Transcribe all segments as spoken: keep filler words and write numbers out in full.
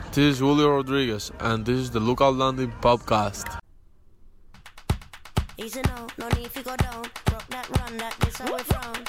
This is Julio Rodriguez, and this is the Lookout Landing podcast. Easy now, no need to go down. Rock that run, that this how we frown.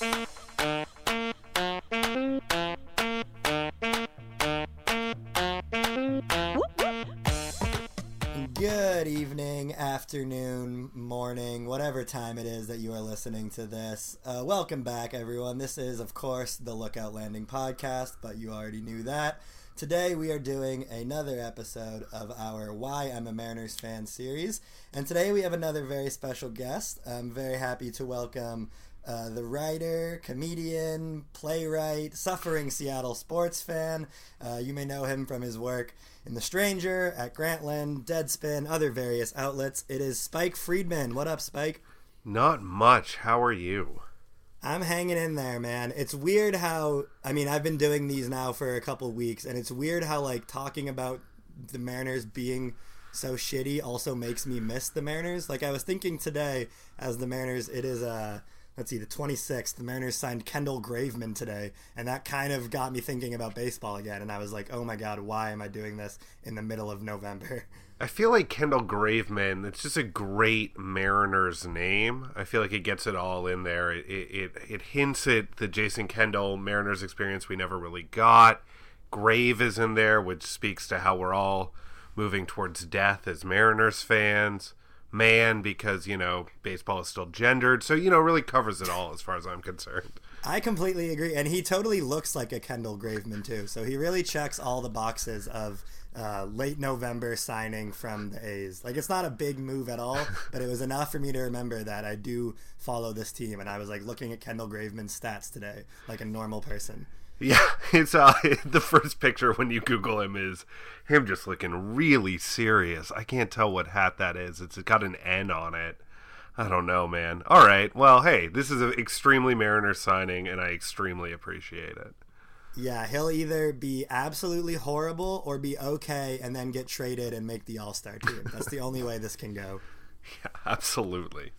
Good evening, afternoon, morning, whatever time it is that you are listening to this. Uh, welcome back, everyone. This is, of course, the Lookout Landing podcast, but you already knew that. Today we are doing another episode of our Why I'm a Mariners Fan series, and today we have another very special guest. I'm very happy to welcome uh, the writer, comedian, playwright, suffering Seattle sports fan. Uh, you may know him from his work in The Stranger, at Grantland, Deadspin, other various outlets. It is Spike Friedman. What up, Spike? Not much. How are you? I'm hanging in there, man. It's weird how, I mean, I've been doing these now for a couple weeks, and it's weird how, like, talking about the Mariners being so shitty also makes me miss the Mariners. Like, I was thinking today, as the Mariners, it is, uh, let's see, the twenty-sixth, the Mariners signed Kendall Graveman today, and that kind of got me thinking about baseball again, and I was like, oh my god, why am I doing this in the middle of November? I feel like Kendall Graveman, it's just a great Mariners name. I feel like it gets it all in there. It it, it hints at the Jason Kendall Mariners experience we never really got. Grave is in there, which speaks to how we're all moving towards death as Mariners fans. Man, because, you know, baseball is still gendered. So, you know, really covers it all as far as I'm concerned. I completely agree. And he totally looks like a Kendall Graveman, too. So he really checks all the boxes of uh, late November signing from the A's. Like, it's not a big move at all, but it was enough for me to remember that I do follow this team. And I was, like, looking at Kendall Graveman's stats today like a normal person. Yeah, it's uh, the first picture when you Google him is him just looking really serious. I can't tell what hat that is. It's got an N on it. I don't know, man. All right, well, hey, this is an extremely Mariners signing, and I extremely appreciate it. Yeah, he'll either be absolutely horrible or be okay and then get traded and make the All-Star team. That's the only way this can go. Yeah, absolutely.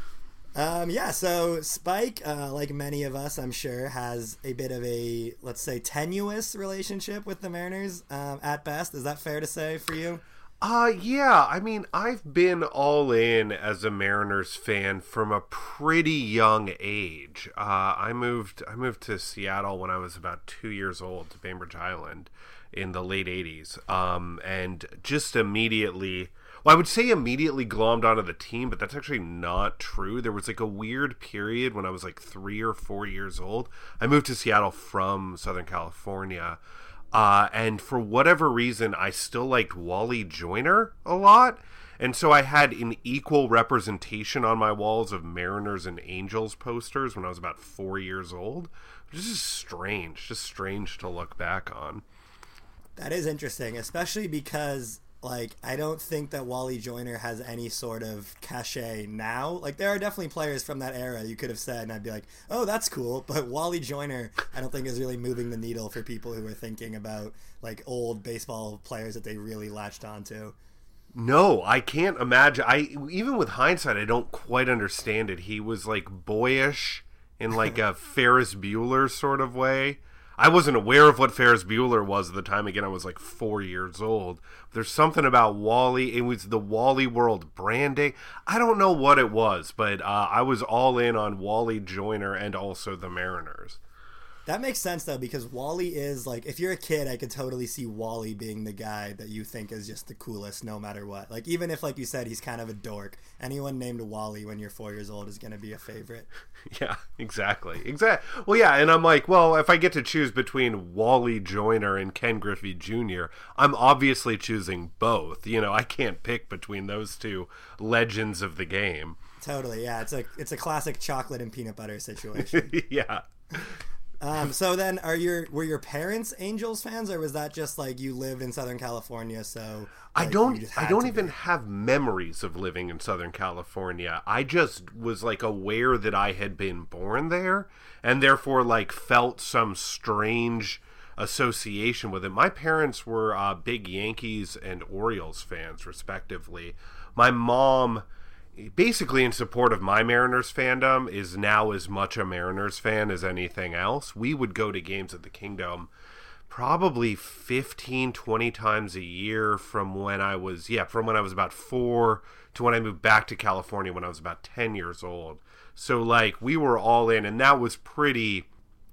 Um, yeah, so Spike, uh, like many of us, I'm sure, has a bit of a, let's say, tenuous relationship with the Mariners, um, at best. Is that fair to say for you? Uh, yeah, I mean, I've been all in as a Mariners fan from a pretty young age. Uh, I moved, I moved to Seattle when I was about two years old, to Bainbridge Island, in the late eighties, um, and just immediately... Well, I would say immediately glommed onto the team, but that's actually not true. There was like a weird period when I was like three or four years old. I moved to Seattle from Southern California, uh, and for whatever reason, I still liked Wally Joyner a lot. And so I had an equal representation on my walls of Mariners and Angels posters when I was about four years old. Which is just strange, just strange to look back on. That is interesting, especially because... Like, I don't think that Wally Joyner has any sort of cachet now. Like, there are definitely players from that era you could have said, and I'd be like, oh, that's cool. But Wally Joyner, I don't think is really moving the needle for people who are thinking about, like, old baseball players that they really latched onto. No, I can't imagine. I even with hindsight, I don't quite understand it. He was, like, boyish in, like, a Ferris Bueller sort of way. I wasn't aware of what Ferris Bueller was at the time. Again, I was like four years old. There's something about Wally. It was the Wally World branding. I don't know what it was, but uh, I was all in on Wally Joyner and also the Mariners. That makes sense, though, because Wally is, like, if you're a kid, I could totally see Wally being the guy that you think is just the coolest no matter what. Like, even if, like you said, he's kind of a dork, anyone named Wally when you're four years old is going to be a favorite. Yeah, exactly. Exactly. Well, yeah, and I'm like, well, if I get to choose between Wally Joyner and Ken Griffey Junior, I'm obviously choosing both. You know, I can't pick between those two legends of the game. Totally, yeah. It's a, it's a classic chocolate and peanut butter situation. Yeah. Um, so then, are your were your parents Angels fans, or was that just like you lived in Southern California? So like, I don't, I don't even be? have memories of living in Southern California. I just was like aware that I had been born there, and therefore like felt some strange association with it. My parents were uh, big Yankees and Orioles fans, respectively. My mom, basically in support of my Mariners fandom, is now as much a Mariners fan as anything else. We would go to games at the Kingdom probably fifteen, twenty times a year from when I was, yeah, from when I was about four to when I moved back to California when I was about ten years old. So, like, we were all in, and that was pretty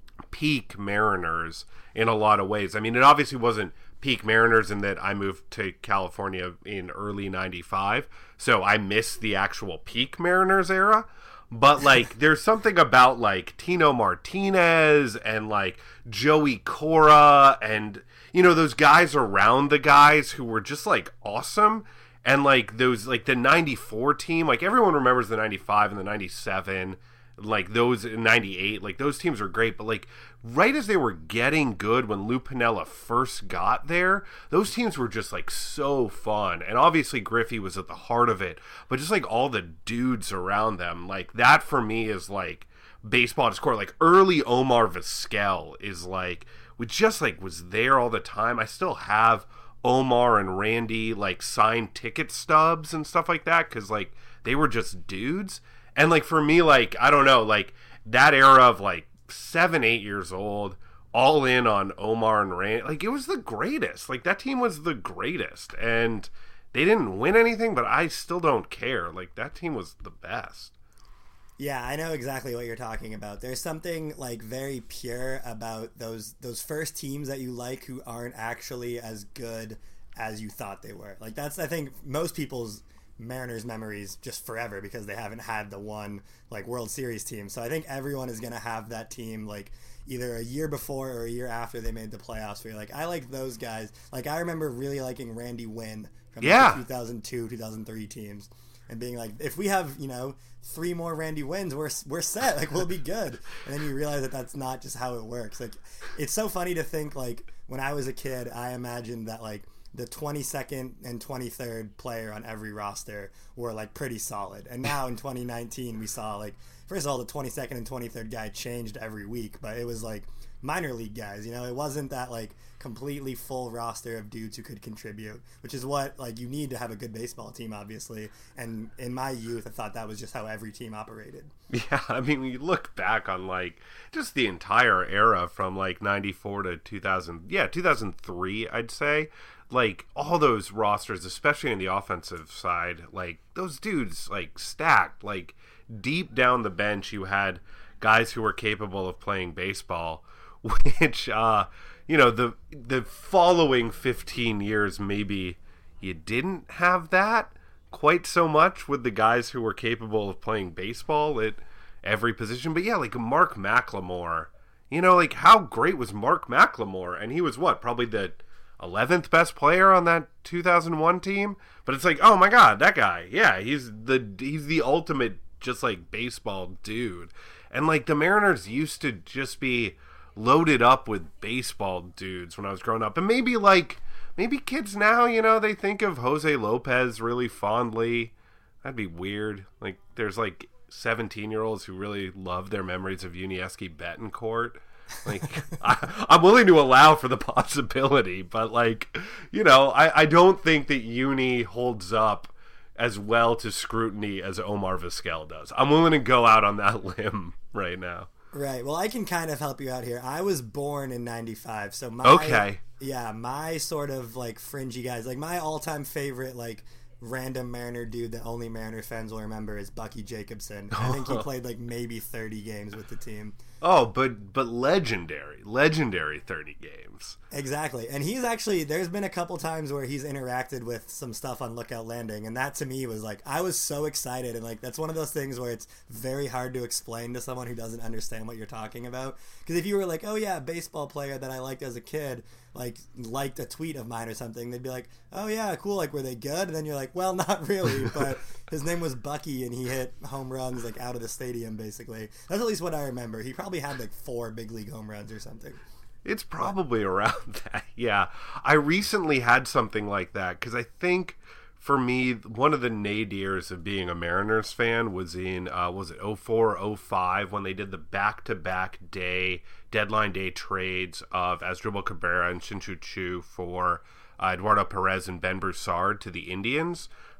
peak Mariners in a lot of ways. I mean, it obviously wasn't peak Mariners in that I moved to California in early ninety-five, so I missed the actual peak Mariners era. But, like, there's something about, like, Tino Martinez and, like, Joey Cora and, you know, those guys around the guys who were just, like, awesome. And, like, those, like, the ninety-four team, like, everyone remembers the ninety-five and the ninety-seven, like, those in ninety-eight. Like, those teams are great. But, like, right as they were getting good when Lou Piniella first got there, those teams were just, like, so fun. And obviously Griffey was at the heart of it. But just, like, all the dudes around them, like, that for me is, like, baseball to score. Like, early Omar Vizquel is, like, we just, like, was there all the time. I still have Omar and Randy, like, signed ticket stubs and stuff like that because, like, they were just dudes. And, like, for me, like, I don't know, like, that era of, like, seven, eight years old, all in on Omar and Randy, like, it was the greatest. Like, that team was the greatest. And they didn't win anything, but I still don't care. Like, that team was the best. Yeah, I know exactly what you're talking about. There's something, like, very pure about those those first teams that you like who aren't actually as good as you thought they were. Like, that's, I think, most people's Mariners memories just forever because they haven't had the one, like, World Series team. So I think everyone is going to have that team, like, either a year before or a year after they made the playoffs where you're like, I like those guys. Like, I remember really liking Randy Wynn from, like, yeah. the two thousand two, two thousand three teams. And being like, if we have, you know, three more Randy wins, we're we're set. Like, we'll be good. And then you realize that that's not just how it works. Like, it's so funny to think, like, when I was a kid, I imagined that, like, the twenty-second and twenty-third player on every roster were, like, pretty solid. And now in twenty nineteen, we saw, like, first of all, the twenty-second and twenty-third guy changed every week. But it was, like, minor league guys, you know? It wasn't that, like, completely full roster of dudes who could contribute, which is what, like, you need to have a good baseball team, obviously. And in my youth, I thought that was just how every team operated. Yeah, I mean, when you look back on, like, just the entire era from, like, ninety-four to two thousand, yeah, two thousand three, I'd say, like, all those rosters, especially in the offensive side, like, those dudes, like, stacked, like, deep down the bench, you had guys who were capable of playing baseball, which, uh, you know, the the following fifteen years, maybe you didn't have that quite so much with the guys who were capable of playing baseball at every position. But yeah, like Mark McLemore, you know, like, how great was Mark McLemore? And he was what, probably the eleventh best player on that two thousand one team. But it's like, oh my God, that guy, yeah, he's the he's the ultimate just, like, baseball dude. And, like, the Mariners used to just be loaded up with baseball dudes when I was growing up. And maybe, like, maybe kids now, you know, they think of Jose Lopez really fondly. That'd be weird. Like, there's, like, seventeen-year-olds who really love their memories of Yuniesky Betancourt. Like, I, I'm willing to allow for the possibility, but, like, you know, I, I don't think that Uni holds up as well to scrutiny as Omar Vizquel does. I'm willing to go out on that limb right now. Right. Well, I can kind of help you out here. I was born in ninety-five, so my okay. Yeah, my sort of, like, fringy guys, like, my all-time favorite, like, random Mariner dude that only Mariner fans will remember is Bucky Jacobson. I think he played, like, maybe thirty games with the team. Oh, but but legendary, legendary thirty games. Exactly. And he's actually, there's been a couple times where he's interacted with some stuff on Lookout Landing, and that to me was like, I was so excited, and, like, that's one of those things where it's very hard to explain to someone who doesn't understand what you're talking about. Because if you were like, oh yeah, a baseball player that I liked as a kid, like, liked a tweet of mine or something, they'd be like, oh yeah, cool, like, were they good? And then you're like, well, not really, but his name was Bucky, and he hit home runs, like, out of the stadium, basically. That's at least what I remember. He probably had, like, four big league home runs or something. It's probably around that, yeah. I recently had something like that, because I think, for me, one of the nadirs of being a Mariners fan was in, uh, was it oh four, oh five, when they did the back-to-back day, deadline day trades of Asdrubal Cabrera and Shin-Soo Choo for uh, Eduardo Perez and Ben Broussard to the Indians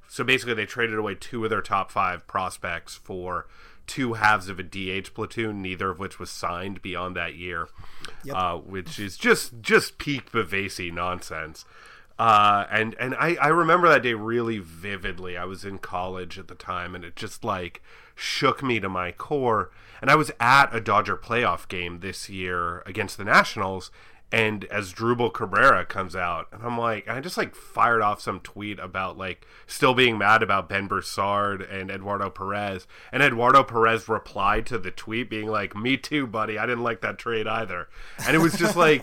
so basically they traded away two of their top five prospects for two halves of a D H platoon, neither of which was signed beyond that year, yep. uh, which is just just peak Bavasi nonsense. Uh, and and I, I remember that day really vividly. I was in college at the time, and it just like shook me to my core. And I was at a Dodger playoff game this year against the Nationals, and as Drupal Cabrera comes out, and I'm like, I just like fired off some tweet about like still being mad about Ben Broussard and Eduardo Perez, and Eduardo Perez replied to the tweet being like, "Me too, buddy. I didn't like that trade either." And it was just like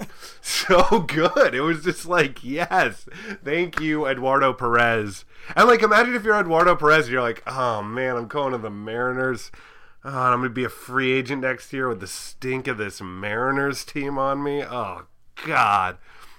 so good. It was just like, yes, thank you, Eduardo Perez. And like, imagine if you're Eduardo Perez, and you're like, oh man, I'm going to the Mariners. Oh, and I'm gonna be a free agent next year with the stink of this Mariners team on me. Oh God.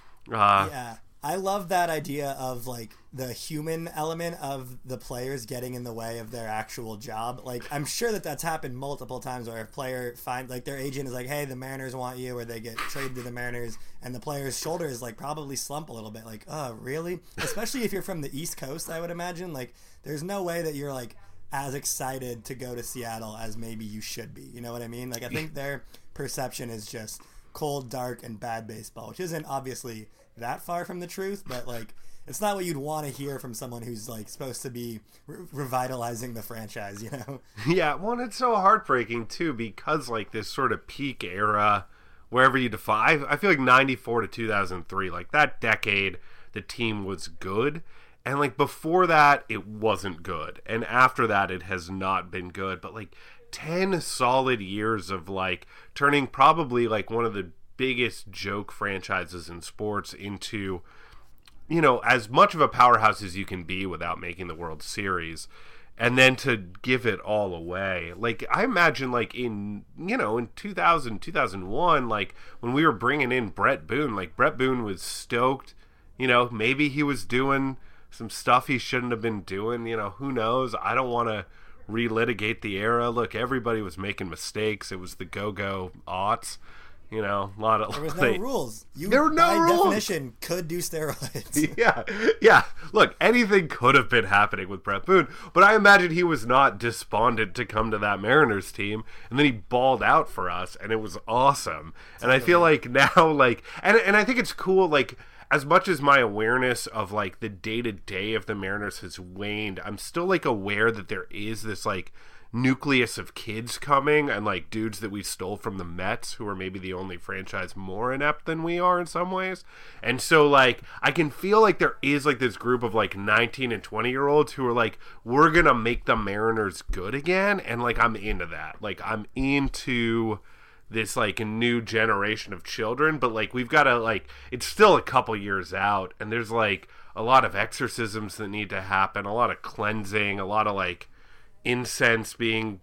Uh, yeah, I love that idea of like the human element of the players getting in the way of their actual job. Like, I'm sure that that's happened multiple times where a player find like their agent is like, "Hey, the Mariners want you," or they get traded to the Mariners, and the player's shoulders like probably slump a little bit. Like, oh, really? Especially if you're from the East Coast, I would imagine. Like, there's no way that you're like as excited to go to Seattle as maybe you should be. You know what I mean? Like, I think their perception is just cold, dark, and bad baseball, which isn't obviously that far from the truth, but like it's not what you'd want to hear from someone who's like supposed to be re- revitalizing the franchise, you know? Yeah, well, it's so heartbreaking too, because like this sort of peak era, wherever you define, I, I feel like ninety-four to two thousand three, like that decade, the team was good. And like before that, it wasn't good. And after that, it has not been good. But like ten solid years of like turning probably like one of the biggest joke franchises in sports into, you know, as much of a powerhouse as you can be without making the World Series. And then to give it all away. Like, I imagine, like, in, you know, in two thousand, two thousand one, like, when we were bringing in Brett Boone, like, Brett Boone was stoked. You know, maybe he was doing some stuff he shouldn't have been doing. You know, who knows? I don't want to relitigate the era. Look, everybody was making mistakes. It was the go-go aughts. You know, a lot of there was no like, rules. You, there were no by rules. definition, could do steroids. yeah, yeah. Look, anything could have been happening with Brett Boone, but I imagine he was not despondent to come to that Mariners team, and then he balled out for us, and it was awesome. And I feel like now, like, and and I think it's cool, like, as much as my awareness of like the day to day of the Mariners has waned, I'm still like aware that there is this like nucleus of kids coming and like dudes that we stole from the Mets who are maybe the only franchise more inept than we are in some ways. And so like I can feel like there is like this group of like nineteen and twenty year olds who are like, we're gonna make the Mariners good again. And like I'm into that. Like I'm into this like a new generation of children, but like we've got to like, it's still a couple years out, and there's like a lot of exorcisms that need to happen, a lot of cleansing, a lot of like incense being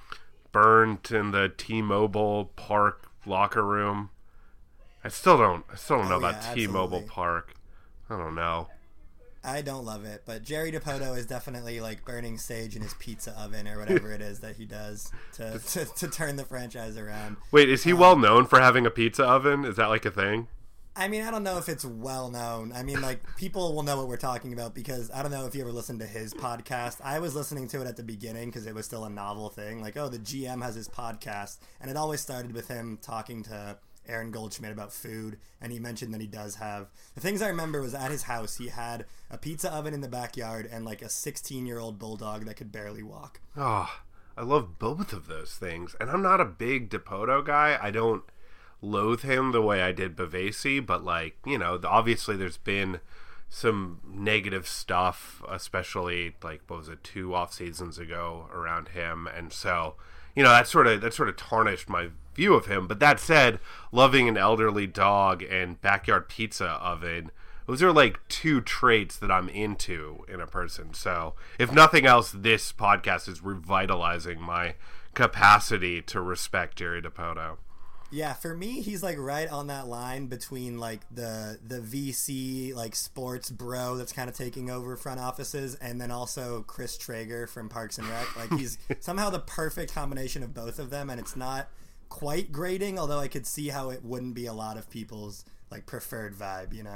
burnt in the T-Mobile Park locker room. I still don't I still don't know oh, about yeah, T-Mobile absolutely. Park. I don't know. I don't love it, but Jerry Dipoto is definitely like burning sage in his pizza oven or whatever it is that he does to, to, to turn the franchise around. Wait, is he um, well known for having a pizza oven? Is that like a thing? I mean, I don't know if it's well known. I mean, like, people will know what we're talking about because I don't know if you ever listened to his podcast. I was listening to it at the beginning because it was still a novel thing. Like, oh, the G M has his podcast. And it always started with him talking to Aaron Goldschmidt about food. And he mentioned that he does have... The things I remember was at his house, he had a pizza oven in the backyard and, like, a sixteen-year-old bulldog that could barely walk. Oh, I love both of those things. And I'm not a big Dipoto guy. I don't loathe him the way I did Bavasi, but like, you know, obviously there's been some negative stuff, especially like what was it, two off seasons ago around him, and so, you know, that sort of that sort of tarnished my view of him. But that said, loving an elderly dog and backyard pizza oven, those are like two traits that I'm into in a person. So if nothing else, this podcast is revitalizing my capacity to respect Jerry Dipoto. Yeah, for me, he's like right on that line between like the the V C like sports bro that's kind of taking over front offices, and then also Chris Traeger from Parks and Rec. Like he's somehow the perfect combination of both of them, and it's not quite grating, although I could see how it wouldn't be a lot of people's like preferred vibe, you know?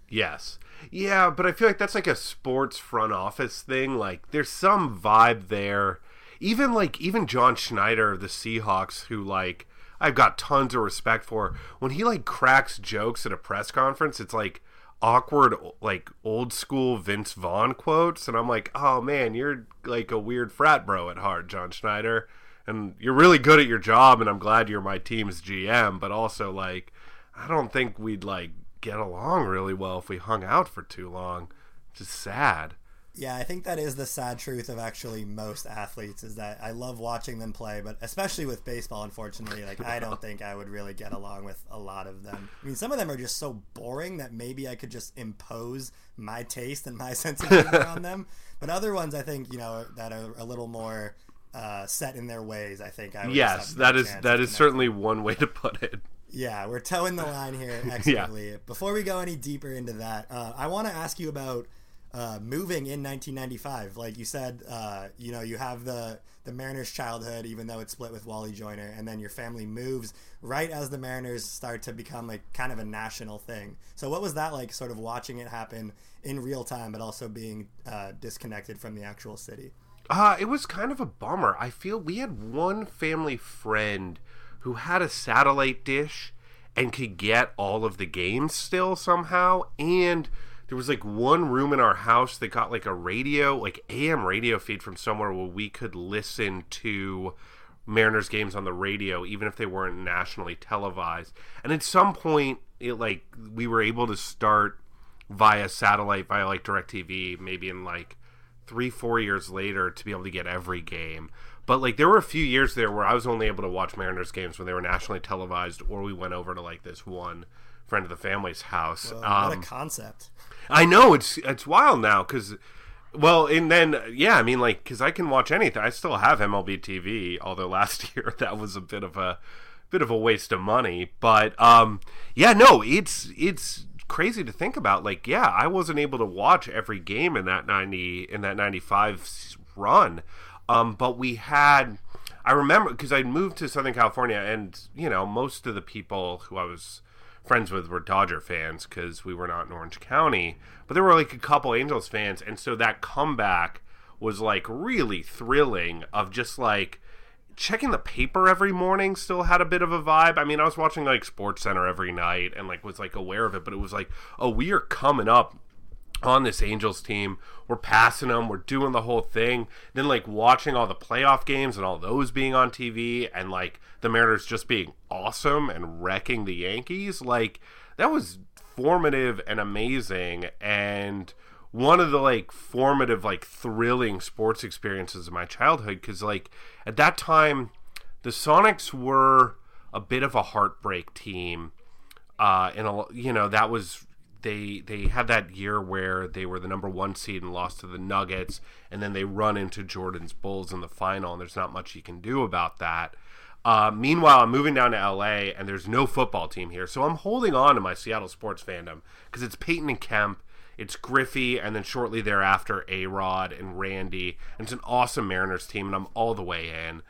Yes. Yeah, but I feel like that's like a sports front office thing. Like, there's some vibe there. Even, like, even John Schneider of the Seahawks, who, like, I've got tons of respect for, when he, like, cracks jokes at a press conference, it's, like, awkward, like, old school Vince Vaughn quotes. And I'm like, oh, man, you're, like, a weird frat bro at heart, John Schneider. And you're really good at your job, and I'm glad you're my team's G M. But also, like, I don't think we'd, like, get along really well if we hung out for too long. Just sad. Yeah, I think that is the sad truth of actually most athletes, is that I love watching them play, but especially with baseball, unfortunately, like I don't think I would really get along with a lot of them. I mean, some of them are just so boring that maybe I could just impose my taste and my sense of humor on them. But other ones, I think, you know, that are a little more uh, set in their ways, I think I would Yes, just have that no is chance that of is connecting. certainly one way to put it. Yeah, we're towing the line here expertly. Yeah. Before we go any deeper into that, uh, I want to ask you about uh, moving in nineteen ninety-five. Like you said, uh, you know, you have the, the Mariners' childhood, even though it's split with Wally Joyner, and then your family moves right as the Mariners start to become like kind of a national thing. So what was that like, sort of watching it happen in real time, but also being uh, disconnected from the actual city? Uh, it was kind of a bummer. I feel we had one family friend who had a satellite dish and could get all of the games still somehow, and there was like one room in our house that got like a radio, like A M radio feed from somewhere where we could listen to Mariners games on the radio, even if they weren't nationally televised. And at some point, it like we were able to start via satellite, via like DirecTV, maybe in like three, four years later, to be able to get every game. But, like, there were a few years there where I was only able to watch Mariners games when they were nationally televised, or we went over to, like, this one friend of the family's house. Well, um, what a concept. I know, it's it's wild now, because, well, and then, yeah, I mean, like, because I can watch anything. I still have M L B T V, although last year that was a bit of a bit of a waste of money. But, um, yeah, no, it's it's crazy to think about. Like, yeah, I wasn't able to watch every game in that ninety in that ninety-five run. Um, but we had, I remember, because I'd moved to Southern California, and, you know, most of the people who I was friends with were Dodger fans, because we were not in Orange County, but there were, like, a couple Angels fans, and so that comeback was, like, really thrilling, of just, like, checking the paper every morning still had a bit of a vibe. I mean, I was watching, like, SportsCenter every night, and, like, was, like, aware of it, but it was like, oh, we are coming up on this Angels team, we're passing them, we're doing the whole thing, then like watching all the playoff games and all those being on T V, and like the Mariners just being awesome and wrecking the Yankees, like that was formative and amazing, and one of the like formative, like thrilling sports experiences of my childhood, because like at that time the Sonics were a bit of a heartbreak team, uh and a, you know, that was They they had that year where they were the number one seed and lost to the Nuggets, and then they run into Jordan's Bulls in the final, and there's not much you can do about that. Uh, meanwhile, I'm moving down to L A, and there's no football team here, so I'm holding on to my Seattle sports fandom, because it's Peyton and Kemp, it's Griffey, and then shortly thereafter, A-Rod and Randy, and it's an awesome Mariners team, and I'm all the way in.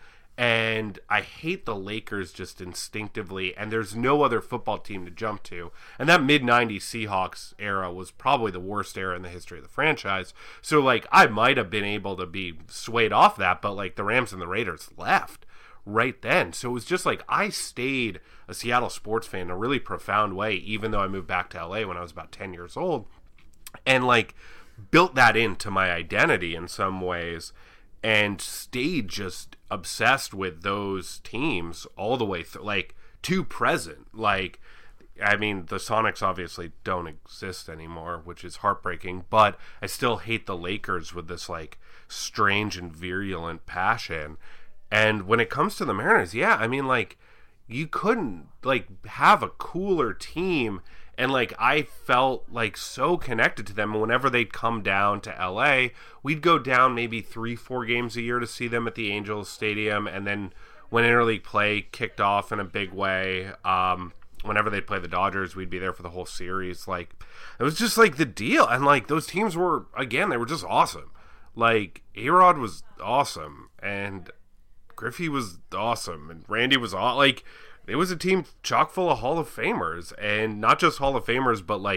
And I hate the Lakers just instinctively, and there's no other football team to jump to. And that mid nineties Seahawks era was probably the worst era in the history of the franchise. So, like, I might have been able to be swayed off that, but, like, the Rams and the Raiders left right then. So it was just, like, I stayed a Seattle sports fan in a really profound way, even though I moved back to L A when I was about ten years old. And, like, built that into my identity in some ways, and stayed just obsessed with those teams all the way through, like, to present. Like, I mean, the Sonics obviously don't exist anymore, which is heartbreaking, but I still hate the Lakers with this, like, strange and virulent passion. And when it comes to the Mariners, yeah, I mean, like, you couldn't, like, have a cooler team. And, like, I felt, like, so connected to them. Whenever they'd come down to L A, we'd go down maybe three, four games a year to see them at the Angels Stadium. And then when interleague play kicked off in a big way, um, whenever they'd play the Dodgers, we'd be there for the whole series. Like, it was just, like, the deal. And, like, those teams were, again, they were just awesome. Like, A-Rod was awesome. And Griffey was awesome. And Randy was awesome. Like, it was a team chock full of Hall of Famers, and not just Hall of Famers, but like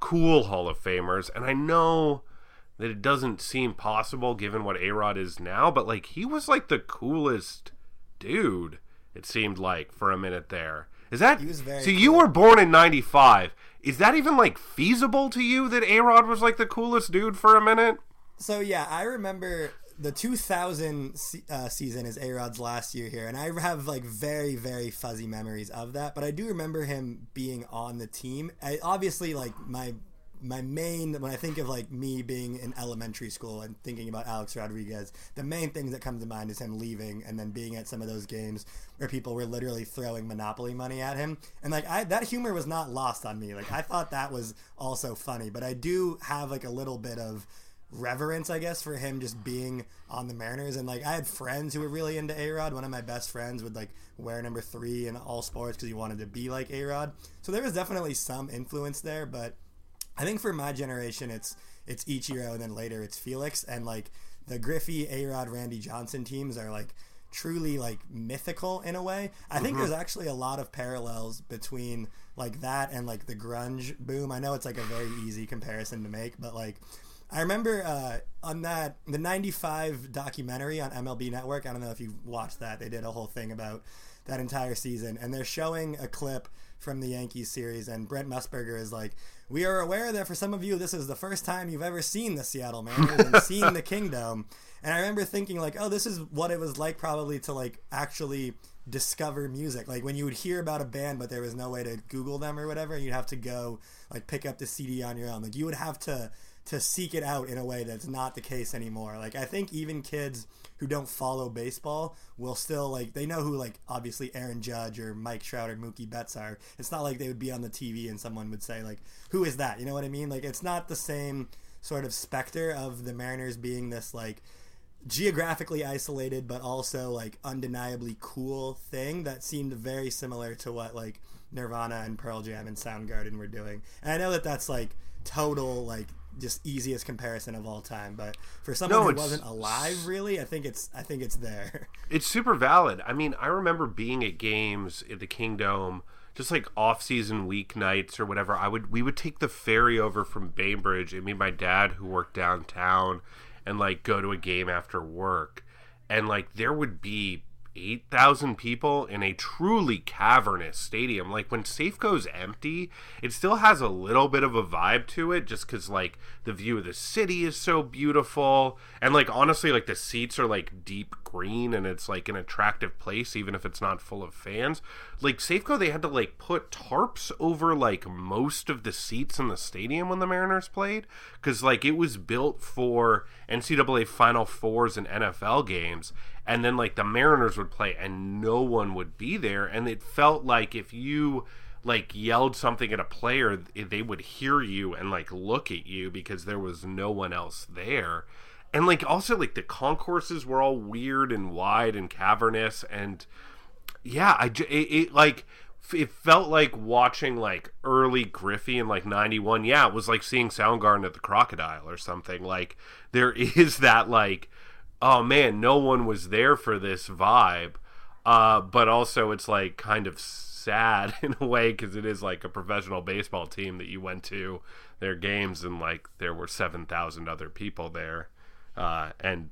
cool Hall of Famers, and I know that it doesn't seem possible given what A-Rod is now, but like he was like the coolest dude, it seemed like, for a minute there. Is that He was very so you cool. were born in ninety-five. Is that even like feasible to you that A-Rod was like the coolest dude for a minute? So yeah, I remember the two thousand se- uh, season is A-Rod's last year here, and I have like very, very fuzzy memories of that. But I do remember him being on the team. I, obviously, like my my main when I think of like me being in elementary school and thinking about Alex Rodriguez, the main things that come to mind is him leaving and then being at some of those games where people were literally throwing Monopoly money at him. And like I, that humor was not lost on me. Like I thought that was also funny, but I do have like a little bit of reverence, I guess, for him just being on the Mariners. And like I had friends who were really into A-Rod. One of my best friends would like wear number three in all sports because he wanted to be like A-Rod. So there was definitely some influence there, but I think for my generation it's it's Ichiro and then later it's Felix, and like the Griffey, A-Rod, Randy Johnson teams are like truly like mythical in a way. I think there's actually a lot of parallels between like that and like the grunge boom. I know it's like a very easy comparison to make, but like I remember uh, on that the ninety-five documentary on M L B Network. I don't know if you watched that. They did a whole thing about that entire season, and they're showing a clip from the Yankees series, and Brent Musburger is like, "We are aware that for some of you, this is the first time you've ever seen the Seattle Mariners and seen the Kingdom." And I remember thinking like, "Oh, this is what it was like probably to like actually discover music. Like when you would hear about a band, but there was no way to Google them or whatever, and you'd have to go like pick up the C D on your own. Like you would have to." to seek it out in a way that's not the case anymore. Like I think even kids who don't follow baseball will still like, they know who like obviously Aaron Judge or Mike Trout or Mookie Betts are. It's not like they would be on the T V and someone would say like, who is that? You know what I mean? Like it's not the same sort of specter of the Mariners being this like geographically isolated but also like undeniably cool thing that seemed very similar to what like Nirvana and Pearl Jam and Soundgarden were doing. And I know that that's like total like just easiest comparison of all time, but for someone No, who it's- wasn't alive really, I think it's I think it's there. It's super valid. I mean, I remember being at games at the Kingdom, just like off-season weeknights or whatever. I would we would take the ferry over from Bainbridge, and me and my dad, who worked downtown, and like go to a game after work, and like there would be eight thousand people in a truly cavernous stadium. Like when Safeco's empty, it still has a little bit of a vibe to it just because like the view of the city is so beautiful, and like honestly like the seats are like deep green and it's like an attractive place even if it's not full of fans. Like Safeco, they had to like put tarps over like most of the seats in the stadium when the Mariners played because like it was built for N C double A Final Fours and N F L games, and then like the Mariners would play and no one would be there, and it felt like if you like yelled something at a player, they would hear you and like look at you because there was no one else there. And like also like the concourses were all weird and wide and cavernous, and yeah, I j- it, it like it felt like watching like early Griffey in like ninety-one. Yeah, it was like seeing Soundgarden at the Crocodile or something. Like there is that like, oh man, no one was there for this vibe. Uh, but also it's like kind of sad in a way because it is like a professional baseball team that you went to their games and like there were seven thousand other people there. Uh, and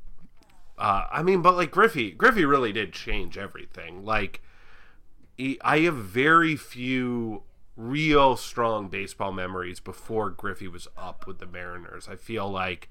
uh, I mean, but like Griffey, Griffey really did change everything. Like he, I have very few real strong baseball memories before Griffey was up with the Mariners. I feel like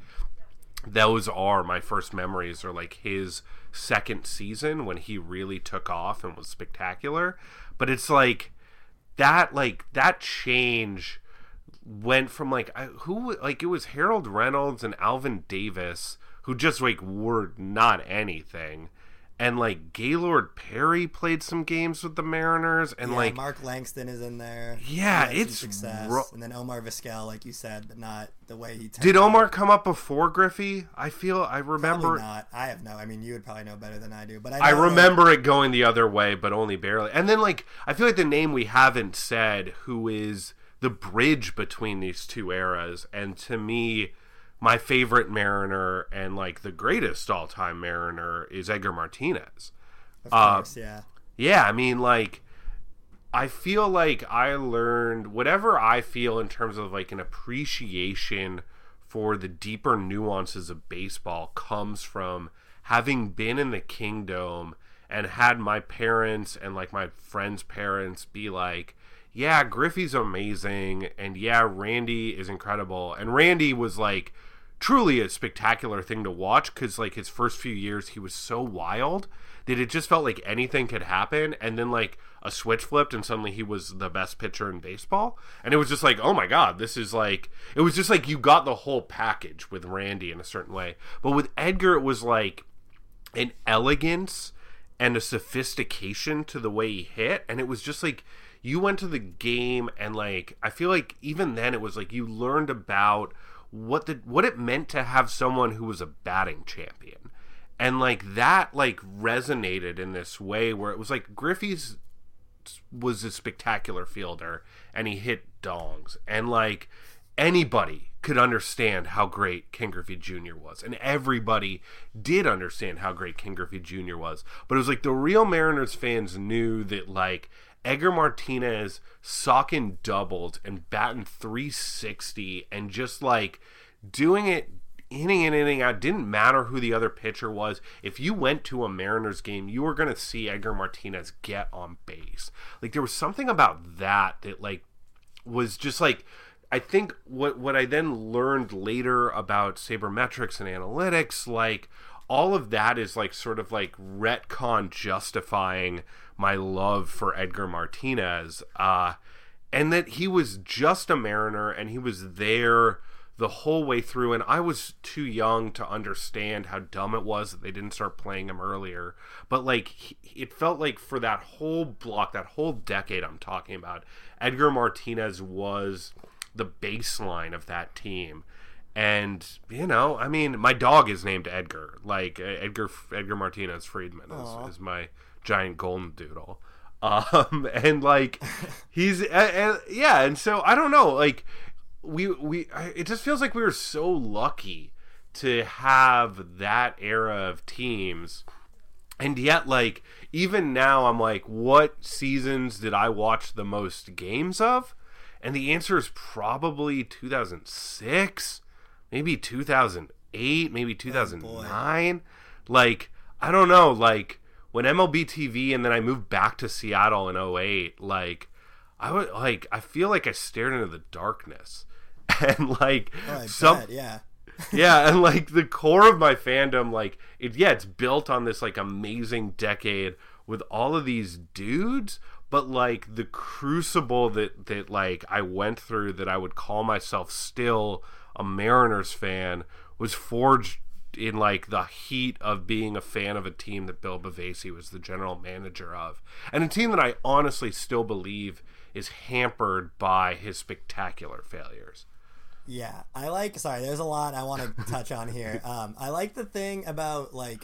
those are my first memories, or like his second season when he really took off and was spectacular. But it's like that, like that change went from like I, who like it was Harold Reynolds and Alvin Davis who just like were not anything, and like Gaylord Perry played some games with the Mariners, and yeah, like Mark Langston is in there. Yeah, He had some it's success. ro- And then Omar Vizquel, like you said, but not the way he did Omar come up before Griffey? I feel I remember Probably not. I have no. I mean, you would probably know better than I do. But I, I know, remember it going the other way, but only barely. And then, like, I feel like the name we haven't said, who is the bridge between these two eras, and to me, my favorite Mariner and, like, the greatest all-time Mariner is Edgar Martinez. Of uh, course, yeah. Yeah, I mean, like, I feel like I learned whatever I feel in terms of like an appreciation for the deeper nuances of baseball comes from having been in the Kingdome and had my parents and like my friends' parents be like, yeah, Griffey's amazing, and yeah, Randy is incredible. And Randy was like truly a spectacular thing to watch because like his first few years he was so wild that it just felt like anything could happen, and then like a switch flipped and suddenly he was the best pitcher in baseball, and it was just like, oh my god, this is like, it was just like you got the whole package with Randy in a certain way. But with Edgar, it was like an elegance and a sophistication to the way he hit, and it was just like you went to the game and like I feel like even then it was like you learned about what the what it meant to have someone who was a batting champion. And like that like resonated in this way where it was like Griffey's was a spectacular fielder and he hit dongs, and like anybody could understand how great Ken Griffey Junior was, and everybody did understand how great Ken Griffey Junior was. But it was like the real Mariners fans knew that like Edgar Martinez socking doubled and batting three sixty and just like doing it inning in, inning out, didn't matter who the other pitcher was. If you went to a Mariners game, you were going to see Edgar Martinez get on base. Like there was something about that that like was just like, I think what what I then learned later about sabermetrics and analytics, like all of that is like sort of like retcon justifying my love for Edgar Martinez, uh, and that he was just a Mariner and he was there the whole way through, and I was too young to understand how dumb it was that they didn't start playing him earlier. But like he, it felt like for that whole block, that whole decade I'm talking about, Edgar Martinez was the baseline of that team. And you know, I mean, my dog is named Edgar, like Edgar Edgar Martinez Friedman is, is my giant golden doodle. Um, and like he's uh, uh, yeah, and so I don't know, like. We we it just feels like we were so lucky to have that era of teams, and yet like even now I'm like, what seasons did I watch the most games of? And the answer is probably two thousand six, maybe two thousand eight, maybe two thousand nine. Oh, like I don't know, like when M L B T V and then I moved back to Seattle in oh eight, like I would like I feel like I stared into the darkness. And like oh, some bet, yeah yeah and like the core of my fandom, like it yeah it's built on this like amazing decade with all of these dudes, but like the crucible that that like I went through, that I would call myself still a Mariners fan, was forged in like the heat of being a fan of a team that Bill Bavasi was the general manager of, and a team that I honestly still believe is hampered by his spectacular failures. Yeah, I like, sorry, there's a lot I want to touch on here. Um, I like the thing about, like,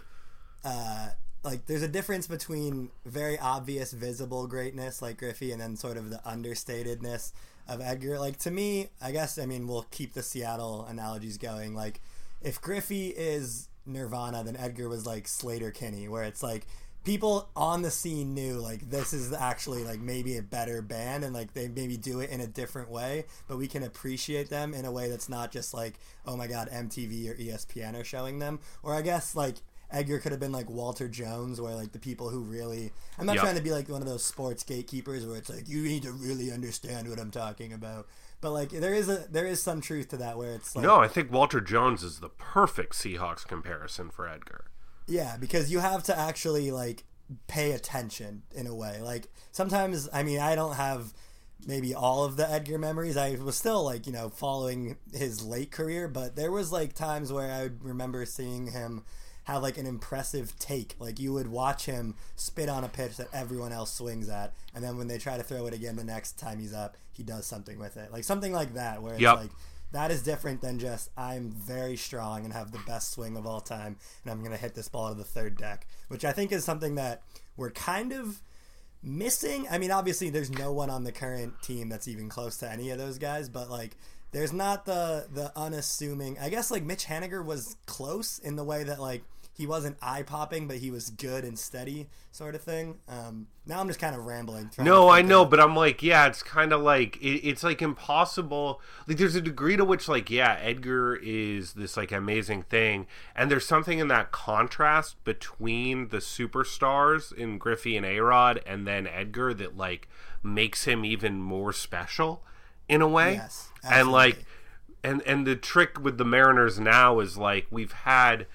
uh, like, there's a difference between very obvious, visible greatness, like Griffey, and then sort of the understatedness of Edgar. Like, to me, I guess, I mean, we'll keep the Seattle analogies going. Like, if Griffey is Nirvana, then Edgar was, like, Slater-Kinney, where it's, like, people on the scene knew like this is actually like maybe a better band, and like they maybe do it in a different way, but we can appreciate them in a way that's not just like, oh my god, M T V or E S P N are showing them. Or I guess like Edgar could have been like Walter Jones, where like the people who really, I'm not yep. trying to be like one of those sports gatekeepers where it's like you need to really understand what I'm talking about, but like there is a there is some truth to that, where it's like, no, I think Walter Jones is the perfect Seahawks comparison for Edgar. Yeah, because you have to actually, like, pay attention in a way. Like, sometimes, I mean, I don't have maybe all of the Edgar memories. I was still, like, you know, following his late career, but there was, like, times where I remember seeing him have, like, an impressive take. Like, you would watch him spit on a pitch that everyone else swings at, and then when they try to throw it again the next time he's up, he does something with it. Like, something like that, where it's yep. like, that is different than just, I'm very strong and have the best swing of all time, and I'm going to hit this ball to the third deck, which I think is something that we're kind of missing. I mean, obviously, there's no one on the current team that's even close to any of those guys, but, like, there's not the, the unassuming... I guess, like, Mitch Haniger was close in the way that, like, he wasn't eye popping, but he was good and steady, sort of thing. Um, now I'm just kind of rambling. No, I know, but I'm like, yeah, it's kind of like it, it's like impossible. Like, there's a degree to which, like, yeah, Edgar is this like amazing thing, and there's something in that contrast between the superstars in Griffey and A-Rod, and then Edgar that like makes him even more special in a way. Yes, and like, and and the trick with the Mariners now is like we've had.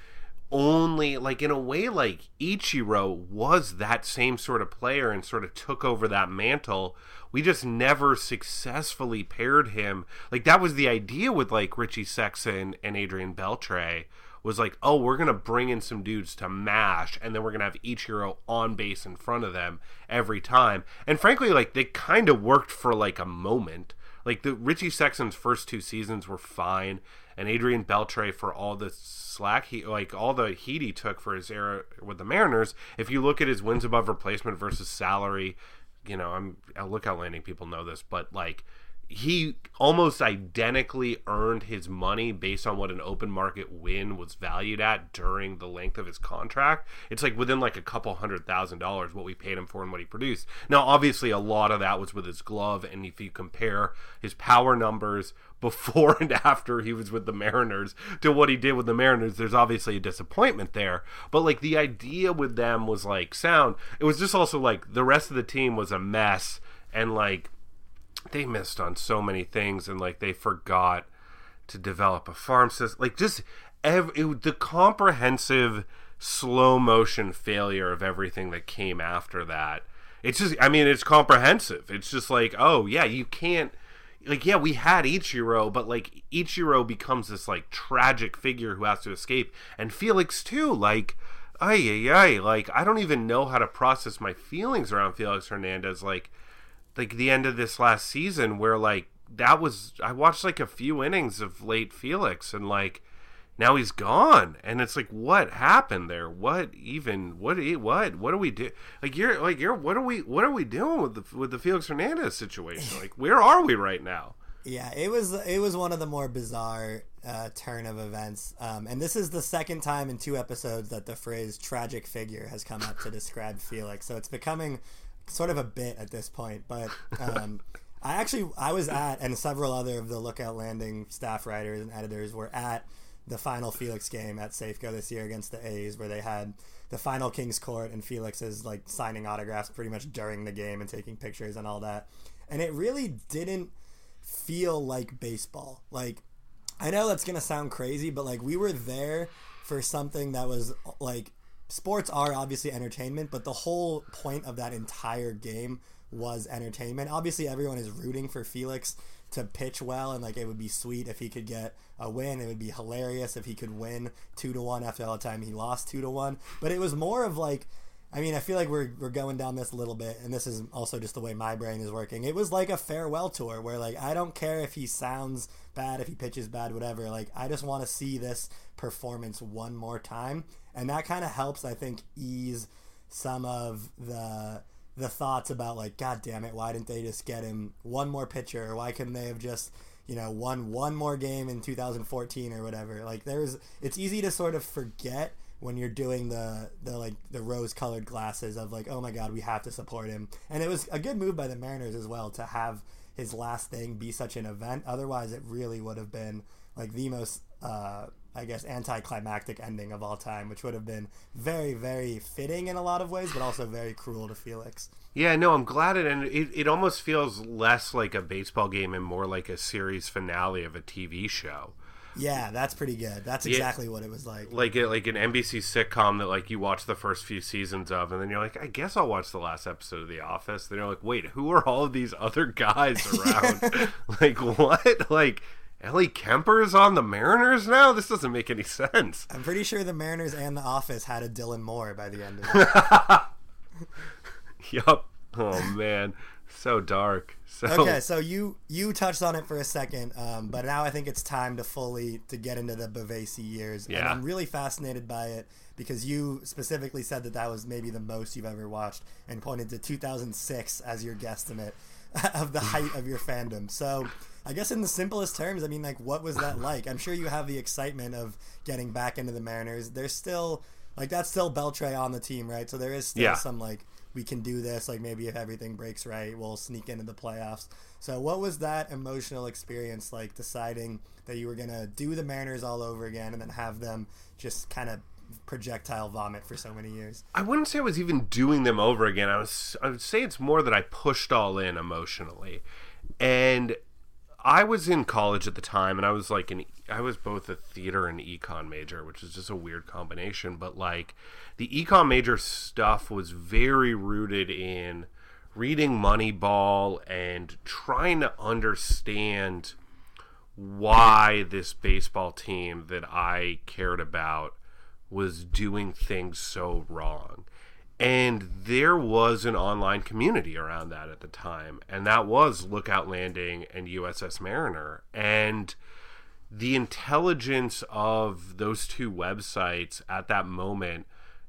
Only like in a way like Ichiro was that same sort of player and sort of took over that mantle. We just never successfully paired him. Like that was the idea with like Richie Sexson and Adrian Beltre was like, oh, we're gonna bring in some dudes to mash, and then we're gonna have Ichiro on base in front of them every time. And frankly, like they kind of worked for like a moment. Like the Richie Sexton's first two seasons were fine, and Adrian Beltre for all the slack he like all the heat he took for his era with the Mariners. If you look at his wins above replacement versus salary, you know, I'm Lookout Landing people know this, but like he almost identically earned his money based on what an open market win was valued at during the length of his contract. It's like within like a couple hundred thousand dollars what we paid him for and what he produced. Now, obviously, a lot of that was with his glove, and if you compare his power numbers before and after he was with the Mariners to what he did with the Mariners, there's obviously a disappointment there. But like the idea with them was like sound. It was just also like the rest of the team was a mess, and like they missed on so many things, and like they forgot to develop a farm system. Like just ev- it, the comprehensive slow motion failure of everything that came after that. It's just, I mean, it's comprehensive. It's just like, oh yeah, you can't. Like, yeah, we had Ichiro, but like Ichiro becomes this like tragic figure who has to escape, and Felix too. Like, ay ay ay. Like, I don't even know how to process my feelings around Felix Hernandez. Like. Like the end of this last season where like that was I watched like a few innings of late Felix, and like now he's gone, and it's like what happened there? What even what what what do we do? Like you're like you're what are we what are we doing with the with the Felix Hernandez situation? Like where are we right now? Yeah, it was it was one of the more bizarre uh, turn of events, um, and this is the second time in two episodes that the phrase "tragic figure" has come up to describe Felix. So it's becoming sort of a bit at this point, but um, I actually I was at, and several other of the Lookout Landing staff writers and editors were at the final Felix game at Safeco this year against the A's, where they had the final King's Court, and Felix is like signing autographs pretty much during the game and taking pictures and all that, and it really didn't feel like baseball. Like, I know that's gonna sound crazy, but like we were there for something that was like. Sports are obviously entertainment, but the whole point of that entire game was entertainment. Obviously, everyone is rooting for Felix to pitch well, and like it would be sweet if he could get a win. It would be hilarious if he could win two to one after all the time he lost two to one. But it was more of like, I mean, I feel like we're we're going down this a little bit, and this is also just the way my brain is working. It was like a farewell tour where like I don't care if he sounds bad, if he pitches bad, whatever. Like I just want to see this performance one more time. And that kind of helps, I think, ease some of the the thoughts about, like, God damn it, why didn't they just get him one more pitcher? Or why couldn't they have just, you know, won one more game in two thousand fourteen or whatever? Like, there's, it's easy to sort of forget when you're doing the, the like, the rose-colored glasses of, like, oh, my God, we have to support him. And it was a good move by the Mariners as well to have his last thing be such an event. Otherwise, it really would have been, like, the most... Uh, I guess, anticlimactic ending of all time, which would have been very, very fitting in a lot of ways, but also very cruel to Felix. Yeah, no, I'm glad it ended. It, it almost feels less like a baseball game and more like a series finale of a T V show. Yeah, that's pretty good. That's exactly yeah, what it was like. Like a, like an N B C sitcom that like you watch the first few seasons of, and then you're like, I guess I'll watch the last episode of The Office. Then you're like, wait, who are all of these other guys around? Like, what? Like... Ellie Kemper's on the Mariners now? This doesn't make any sense. I'm pretty sure the Mariners and The Office had a Dylan Moore by the end of it. Yup. Oh, man. So dark. So... Okay, so you you touched on it for a second, um, but now I think it's time to fully to get into the Bavasi years. Yeah. And I'm really fascinated by it because you specifically said that that was maybe the most you've ever watched and pointed to two thousand six as your guesstimate of the height of your fandom. So... I guess in the simplest terms, I mean, like, what was that like? I'm sure you have the excitement of getting back into the Mariners. There's still Like, that's still Beltre on the team, right? So there is still Yeah. some, like, we can do this. Like, maybe if everything breaks right, we'll sneak into the playoffs. So what was that emotional experience like, deciding that you were going to do the Mariners all over again and then have them just kind of projectile vomit for so many years? I wouldn't say I was even doing them over again. I was I would say it's more that I pushed all in emotionally. And I was in college at the time, and I was like an I was both a theater and econ major, which is just a weird combination, but like the econ major stuff was very rooted in reading Moneyball and trying to understand why this baseball team that I cared about was doing things so wrong. And there was an online community around that at the time, and that was Lookout Landing and U S S Mariner. And the intelligence of those two websites at that moment,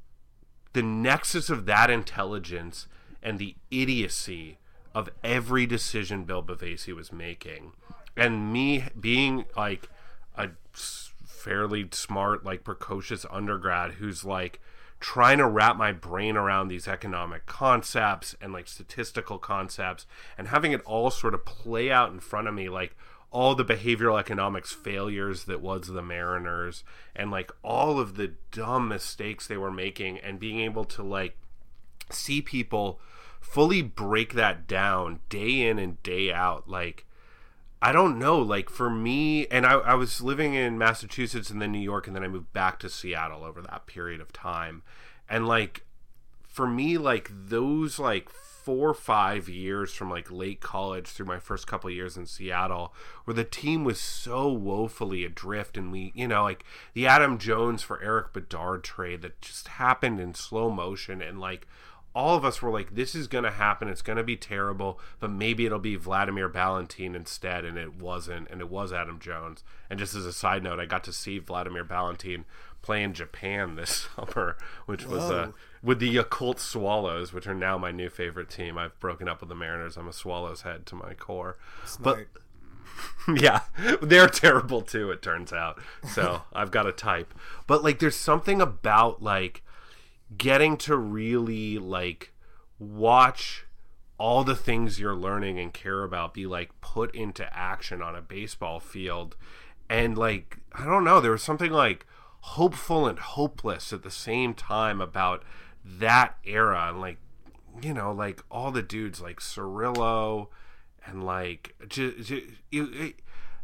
the nexus of that intelligence and the idiocy of every decision Bill Bavasi was making, and me being like a fairly smart, like precocious undergrad who's like trying to wrap my brain around these economic concepts and like statistical concepts, and having it all sort of play out in front of me, like all the behavioral economics failures that was the Mariners, and like all of the dumb mistakes they were making, and being able to like see people fully break that down day in and day out. Like, I don't know, like for me, and I, I was living in Massachusetts and then New York, and then I moved back to Seattle over that period of time. And like, for me, like those like four or five years from like late college through my first couple of years in Seattle, where the team was so woefully adrift, and we, you know, like the Adam Jones for Eric Bedard trade that just happened in slow motion, and like all of us were like, this is going to happen, it's going to be terrible, but maybe it'll be Vladimir Valentin instead, and it wasn't, and it was Adam Jones. And just as a side note, I got to see Vladimir Valentin play in Japan this summer, which was uh, with the Yakult Swallows, which are now my new favorite team. I've broken up with the Mariners. I'm a Swallows head to my core. Smart. But yeah, they're terrible too, it turns out. So I've got a type. But like, there's something about like getting to really like watch all the things you're learning and care about be like put into action on a baseball field. And like, I don't know, there was something like hopeful and hopeless at the same time about that era. And like, you know, like all the dudes like Cirillo and like j- j- j-